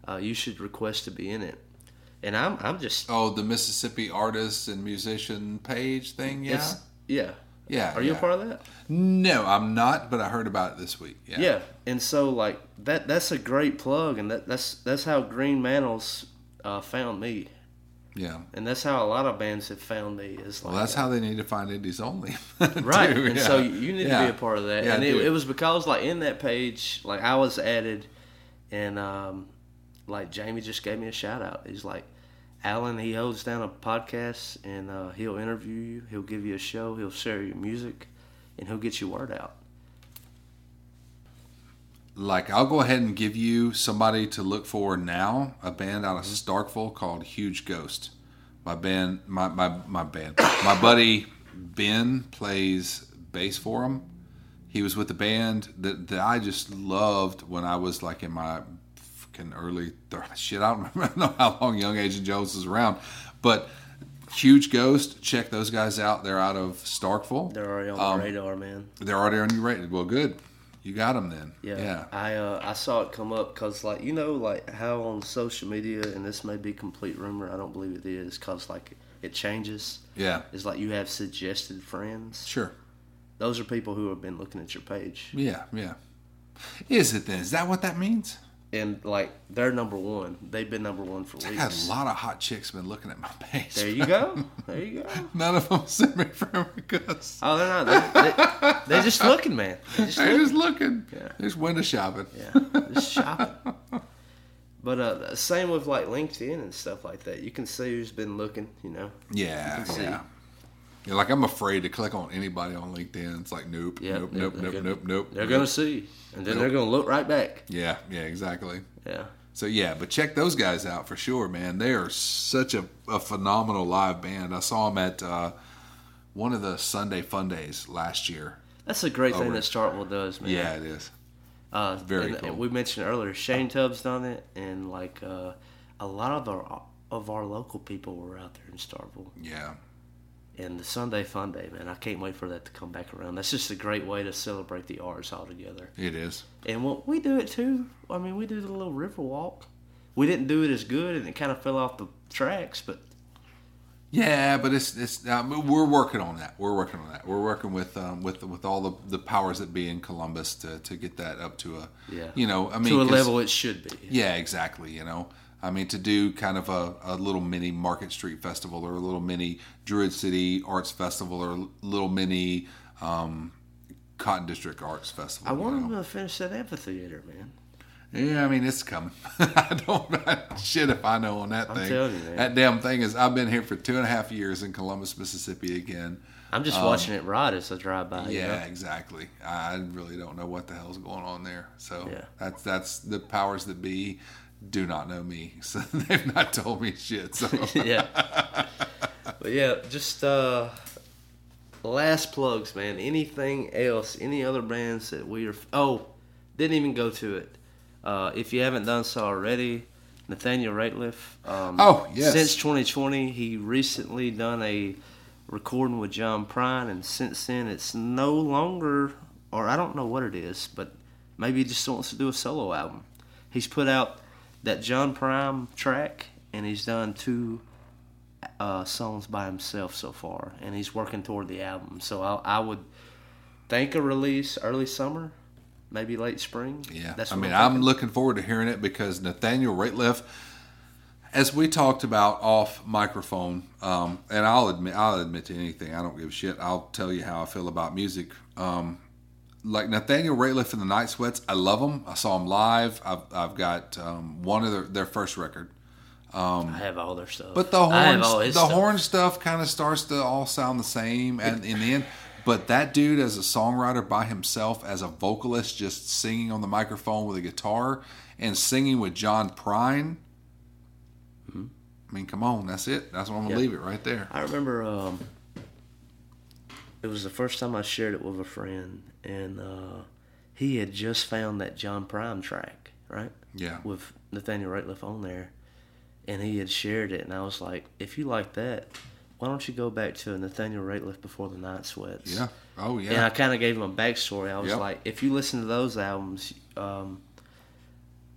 Uh, you should request to be in it. And I'm I'm just Oh, the Mississippi Artists and Musician page thing, yeah? it's, yeah. Yeah. Are you yeah. a part of that? No, I'm not, but I heard about it this week. Yeah. Yeah. And so like that that's a great plug, and that, that's that's how Green Mantles uh, found me. Yeah. And that's how a lot of bands have found me. Is like Well, that's that. how they need to find indies only. Right. too, And yeah. so you need Yeah. to be a part of that. Yeah, and it, dude. it was because like in that page, like I was added, and um, like Jamie just gave me a shout out. He's like, Alan, he holds down a podcast, and uh, he'll interview you. He'll give you a show. He'll share your music, and he'll get your word out. Like, I'll go ahead and give you somebody to look for now, a band out of Starkville called Huge Ghost. My band, my, my, my band, my buddy Ben plays bass for them. He was with the band that, that I just loved when I was like in my fucking early thirties. Shit, I don't remember, I don't know how long Young Agent Jones was around, but Huge Ghost, check those guys out. They're out of Starkville. They're already on Um, the radar, man. They're already on your radar. Well, good. You got them then. Yeah, Yeah. I uh, I saw it come up because like you know like how on social media, and this may be complete rumor, I don't believe it is, because like it changes. Yeah. It's like you have suggested friends. Sure. Those are people who have been looking at your page, Yeah, yeah. Is it then? Is that what that means? and like they're number one. They've been number one for I got weeks. a lot of hot chicks been looking at my page. There you go. There you go. None of them sent me friend requests. Oh, they're not. They, they, they're just looking, man. They're just They're looking. just looking. Yeah. They're just window shopping. Yeah, just shopping. But uh, same with like LinkedIn and stuff like that. You can see who's been looking. You know. Yeah, You can see. yeah. Yeah, like I'm afraid to click on anybody on LinkedIn. It's like nope, Yeah, nope, yeah, nope, they're nope, gonna- nope, nope. They're nope. gonna see, and then Nope. they're gonna look right back. Yeah, yeah, exactly. Yeah. So yeah, but check those guys out for sure, man. They are such a, a phenomenal live band. I saw them at uh, one of the Sunday Fun Days last year. That's a great thing Over. that Starkville does, man. Yeah, it is. Uh, Very and, cool. and we mentioned earlier, Shane Tubbs done it, and like uh, a lot of our of our local people were out there in Starkville. Yeah. And the Sunday Fun Day, man, I can't wait for that to come back around. That's just a great way to celebrate the arts all together. It is. And well, we do it too. I mean, we do the little river walk. We didn't do it as good, and it kind of fell off the tracks, but Yeah, but it's it's uh, we're working on that. We're working on that. We're working with um, with with all the, the powers that be in Columbus to, to get that up to a yeah, you know I mean to a 'cause- level it should be. Yeah, exactly. You know, I mean to do kind of a, a little mini Market Street Festival or a little mini Druid City Arts Festival or a little mini um, Cotton District Arts Festival. I want you them know? to finish that amphitheater, man. Yeah, I mean it's coming. I don't shit if I know on that I'm thing. telling you, man. That damn thing is. I've been here for two and a half years in Columbus, Mississippi again. I'm just watching it ride as I drive by. you Um, Yeah, know? exactly. I really don't know what the hell's going on there. So Yeah. that's that's the powers that be do not know me. So they've not told me shit. So yeah. But yeah, just uh, last plugs, man. Anything else? Any other bands that we are? Oh, didn't even go to it. Uh, if you haven't done so already, Nathaniel Rateliff. Um, Oh, yes. Since twenty twenty, he recently done a recording with John Prine, and since then it's no longer, or I don't know what it is, but maybe he just wants to do a solo album. He's put out that John Prine track, and he's done two uh, songs by himself so far, and he's working toward the album. So I, I would think a release early summer, maybe late spring. yeah, That's I what mean I'm I'm thinking. looking forward to hearing it because Nathaniel Rateliff, as we talked about off microphone, um, and I'll admit I'll admit to anything. I don't give a shit. I'll tell you how I feel about music. Um, like Nathaniel Rateliff and the Night Sweats, I love them. I saw them live. I've I've got um, one of their, their first record. I have all their stuff. But the I have horn, all the his stuff. horn stuff kind of starts to all sound the same, and in the end. But that dude, as a songwriter by himself, as a vocalist, just singing on the microphone with a guitar and singing with John Prine. I mean, come on, that's it. That's what I'm gonna Yeah. leave it right there. I remember um, it was the first time I shared it with a friend, and uh, he had just found that John Prine track, right? Yeah. With Nathaniel Rateliff on there, and he had shared it, and I was like, if you like that, why don't you go back to Nathaniel Rateliff Before the Night Sweats? Yeah. Oh yeah. And I kind of gave him a backstory. I was Yep. like, if you listen to those albums, um,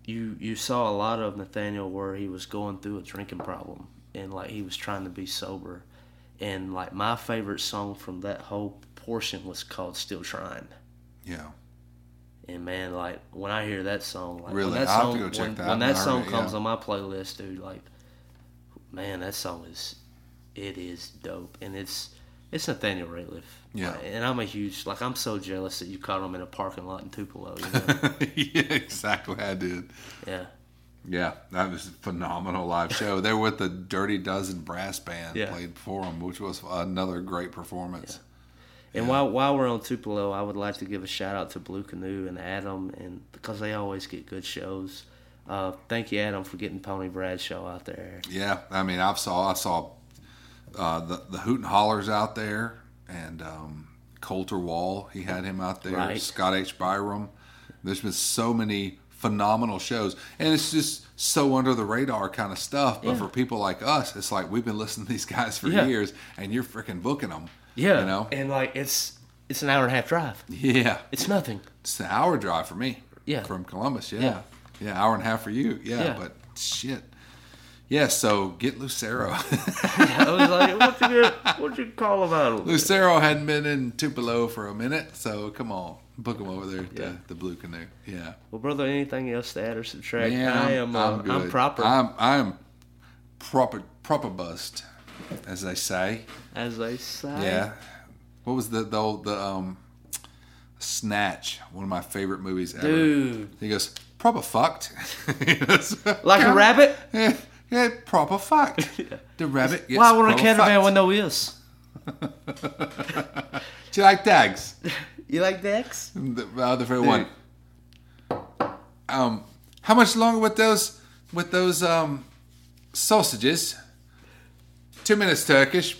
you you saw a lot of Nathaniel where he was going through a drinking problem and like he was trying to be sober, and like my favorite song from that whole portion was called "Still Trying." Yeah. And man, like when I hear that song, like Really? when that I'll have song to go check when, that when out. that I song heard it, comes yeah. on my playlist, dude, like man, that song is it is dope, and it's it's Nathaniel Rateliff. Yeah. Like, and I'm a huge like I'm so jealous that you caught him in a parking lot in Tupelo. You know? Yeah, exactly. I did. Yeah. Yeah, that was a phenomenal live show. They were with the Dirty Dozen Brass Band, Yeah. played for them, which was another great performance. And while while we're on Tupelo, I would like to give a shout out to Blue Canoe and Adam, and because they always get good shows. Uh, thank you, Adam, for getting Pony Bradshaw out there. Yeah, I mean, I saw I saw uh, the the Hoot and Hollers out there, and um, Coulter Wall. He had him out there. Right. Scott H. Byram. There's been so many phenomenal shows, and it's just so under the radar kind of stuff. But Yeah. for people like us, it's like we've been listening to these guys for Yeah. years, and you're freaking booking them. Yeah, you know. and like it's it's an hour and a half drive. Yeah, It's nothing. it's an hour drive for me. Yeah. From Columbus. Yeah. Yeah. Yeah, hour and a half for you. Yeah, Yeah. but shit. Yeah, so get Lucero. I was like, what you what you call about him? Lucero hadn't been in Tupelo for a minute, so come on. Book him over there at Yeah. the, the Blue Canoe. Yeah. Well, brother, anything else to add or subtract? Man, I I'm, am. Uh, I'm, I'm, good. proper, I'm I'm proper proper buzzed, as they say. as they say. Yeah. What was the the old the um Snatch, one of my favorite movies ever. Dude. He goes, proper fucked. Like a rabbit? Yeah, yeah, proper fucked. The rabbit gets Why would a proper caravan fucked. with no ears? Do you like dags? You like Dex? The other favorite one. Um, how much longer with those with those um sausages? Two minutes Turkish.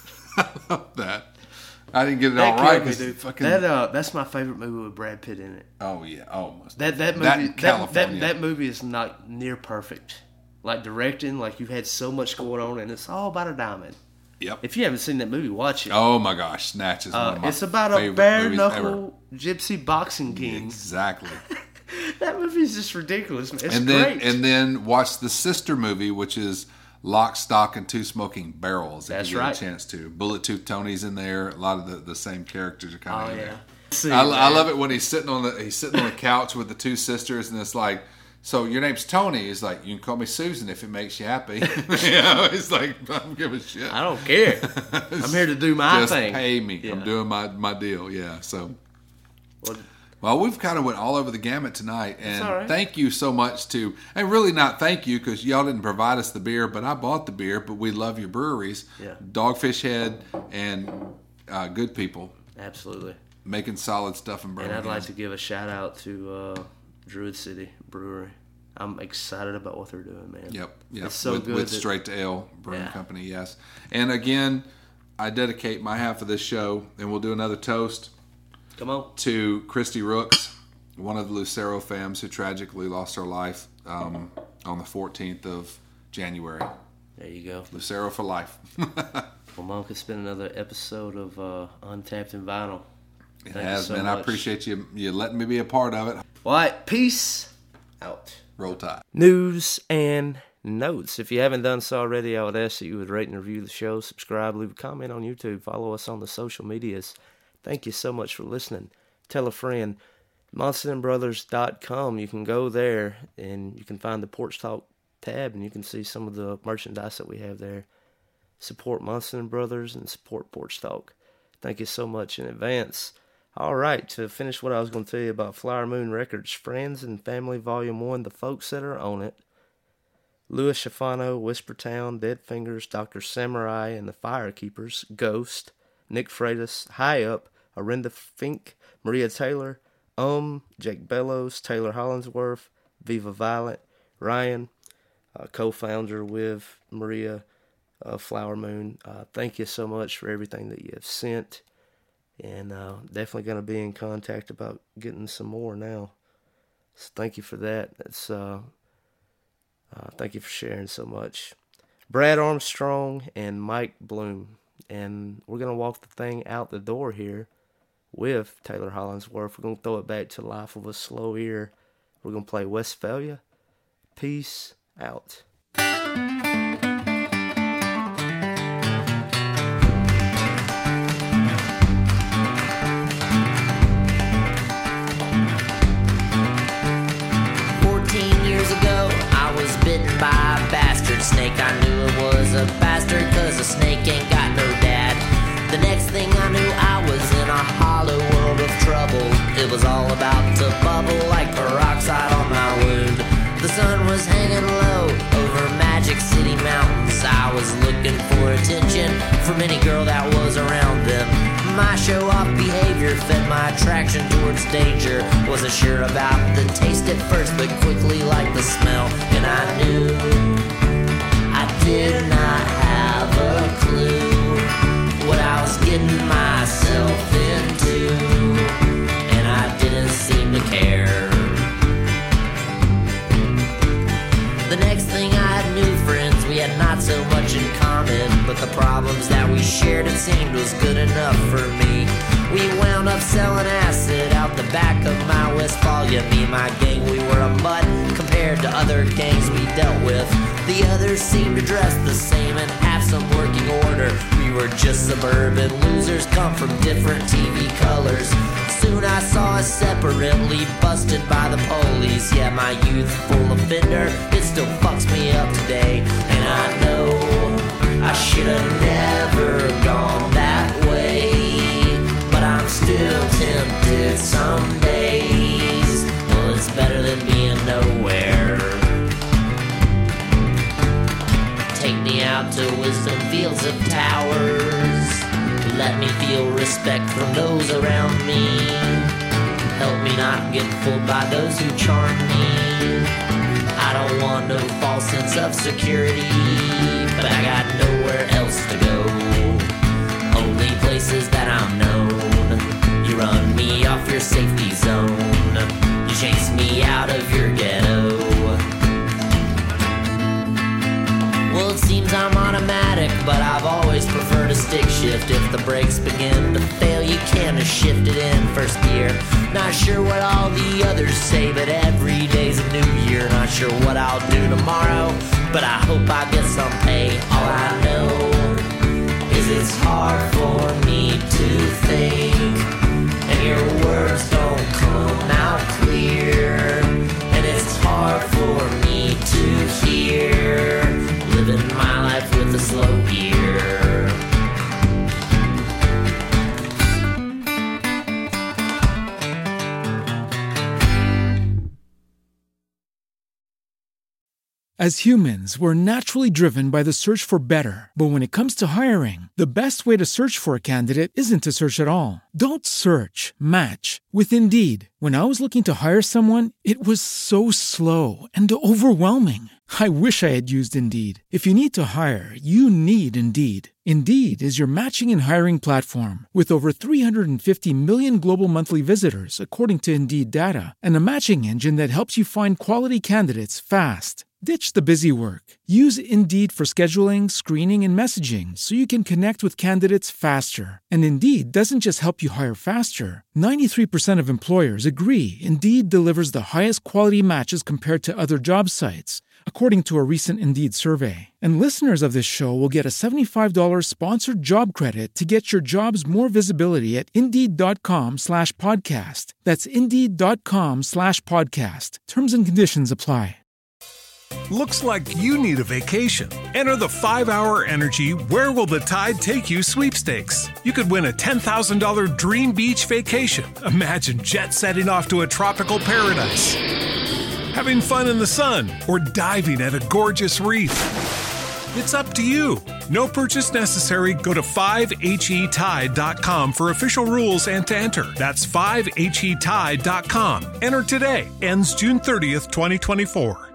I love that. I didn't get it all That right killed me, because dude. fucking. That uh, that's my favorite movie with Brad Pitt in it. oh yeah, almost. That that movie That in that, that, California. that movie is not near perfect. Like directing, like you've had so much going on, and it's all about a diamond. Yep. If you haven't seen that movie, watch it. Oh my gosh, Snatch is one uh, of my it's about a favorite bare movies knuckle gypsy boxing king. Exactly. That movie is just ridiculous. Man. It's and then great. and then watch the sister movie, which is Lock, Stock, and Two Smoking Barrels. If That's you get right. a chance to. Bullet Tooth Tony's in there. A lot of the, the same characters are kind oh of in yeah. there. See, I, I man. love it when he's sitting on the he's sitting on the couch with the two sisters, and it's like, so your name's Tony. He's like, you can call me Susan if it makes you happy. You know, it's like, I don't give a shit. I don't care. I'm here to do my Just thing. pay me. I'm Yeah. doing my, my deal. Yeah. So, Well, well, we've kind of went all over the gamut tonight, and all right. thank you so much to, and really not thank you because y'all didn't provide us the beer, but I bought the beer. But we love your breweries, Yeah. Dogfish Head, and uh, Good People, absolutely. making solid stuff in And Birmingham. I'd like to give a shout out to uh, Druid City Brewery. I'm excited about what they're doing, man. Yep, yep. It's so with, good with that- Straight to Ale Brewing Yeah. Company, yes. And again, I dedicate my half of this show, and we'll do another toast Come on. to Christy Rooks, one of the Lucero fams who tragically lost her life um, on the fourteenth of January. There you go. Lucero for life. Well, Monk, it's been another episode of uh, Untapped and Vinyl. It Thank you has so been. I much. appreciate you you letting me be a part of it. All right, peace out. Roll Tide. News and notes. If you haven't done so already, I would ask that you would rate and review the show, subscribe, leave a comment on YouTube, follow us on the social medias. Thank you so much for listening. Tell a friend. Monson Brothers dot com. You can go there and you can find the Porch Talk tab and you can see some of the merchandise that we have there. Support Monson Brothers and support Porch Talk. Thank you so much in advance. All right, to finish what I was going to tell you about Flower Moon Records, Friends and Family Volume one, the folks that are on it, Louis Schifano, Whisper Town, Dead Fingers, Doctor Samurai and the Firekeepers, Ghost, Nick Freitas, High Up, Arinda Fink, Maria Taylor, Um, Jake Bellows, Taylor Hollingsworth, Viva Violet, Ryan, uh, co-founder with Maria uh, Flower Moon. Uh, thank you so much for everything that you have sent. And uh, definitely going to be in contact about getting some more now. So thank you for that. That's uh, uh, thank you for sharing so much. Brad Armstrong and Mike Bloom. And we're going to walk the thing out the door here with Taylor Hollingsworth. We're going to throw it back to Life of a Slow Ear. We're going to play Westphalia. Peace out. Fourteen years ago, I was bitten by a bastard snake. I knew it was a bastard, cause a snake ain't got no dad. The next thing I knew, I was in a hollow world of trouble. It was all about to bubble like peroxide on my wound. The sun was hanging low over Magic City mountains. I was looking for attention from any girl that was around them. My show-off behavior fed my attraction towards danger. Wasn't sure about the taste at first, but quickly liked the smell. And I knew I did not have a clue what I was getting myself into, and I didn't seem to care. The next thing I had new friends, we had not so much in common, but the problems that we shared, it seemed, was good enough for me. We wound up selling acid out the back of my Westphalia. Me and my gang, we were a mutt compared to other gangs we dealt with. The others seemed to dress the same and have some working order. We were just suburban losers, come from different T V colors. Soon I saw us separately busted by the police. Yeah, my youthful offender, it still fucks me up today. And I know I should have never gone that way, but I'm still tempted some days. Well, it's better than being nowhere. Take me out to wisdom fields of towers. Let me feel respect from those around me. Help me not get fooled by those who charm me. I don't want no false sense of security, but I got nowhere else to go. Only places that I'm known. You run me off your safety zone. You chase me out of your ghetto. Well, it seems I'm automatic, but I've always preferred a stick shift. If the brakes begin to fail, you can just shift it in first gear. Not sure what all the others say, but every day's a new year. Not sure what I'll do tomorrow, but I hope I get some pay. All I know is it's hard for me to think, and your words don't come out clear. And it's hard for me to hear, living my life with a slow gear. As humans, we're naturally driven by the search for better. But when it comes to hiring, the best way to search for a candidate isn't to search at all. Don't search, match with Indeed. When I was looking to hire someone, it was so slow and overwhelming. I wish I had used Indeed. If you need to hire, you need Indeed. Indeed is your matching and hiring platform with over three hundred fifty million global monthly visitors, according to Indeed data, and a matching engine that helps you find quality candidates fast. Ditch the busy work. Use Indeed for scheduling, screening, and messaging so you can connect with candidates faster. And Indeed doesn't just help you hire faster. ninety-three percent of employers agree Indeed delivers the highest quality matches compared to other job sites, according to a recent Indeed survey. And listeners of this show will get a seventy-five dollars sponsored job credit to get your jobs more visibility at Indeed.com slash podcast. That's Indeed.com slash podcast. Terms and conditions apply. Looks like you need a vacation. Enter the five hour Energy Where Will the Tide Take You sweepstakes. You could win a ten thousand dollars dream beach vacation. Imagine jet setting off to a tropical paradise, having fun in the sun, or diving at a gorgeous reef. It's up to you. No purchase necessary. Go to five H E tide dot com for official rules and to enter. That's five H E tide dot com. Enter today. Ends June thirtieth, twenty twenty-four.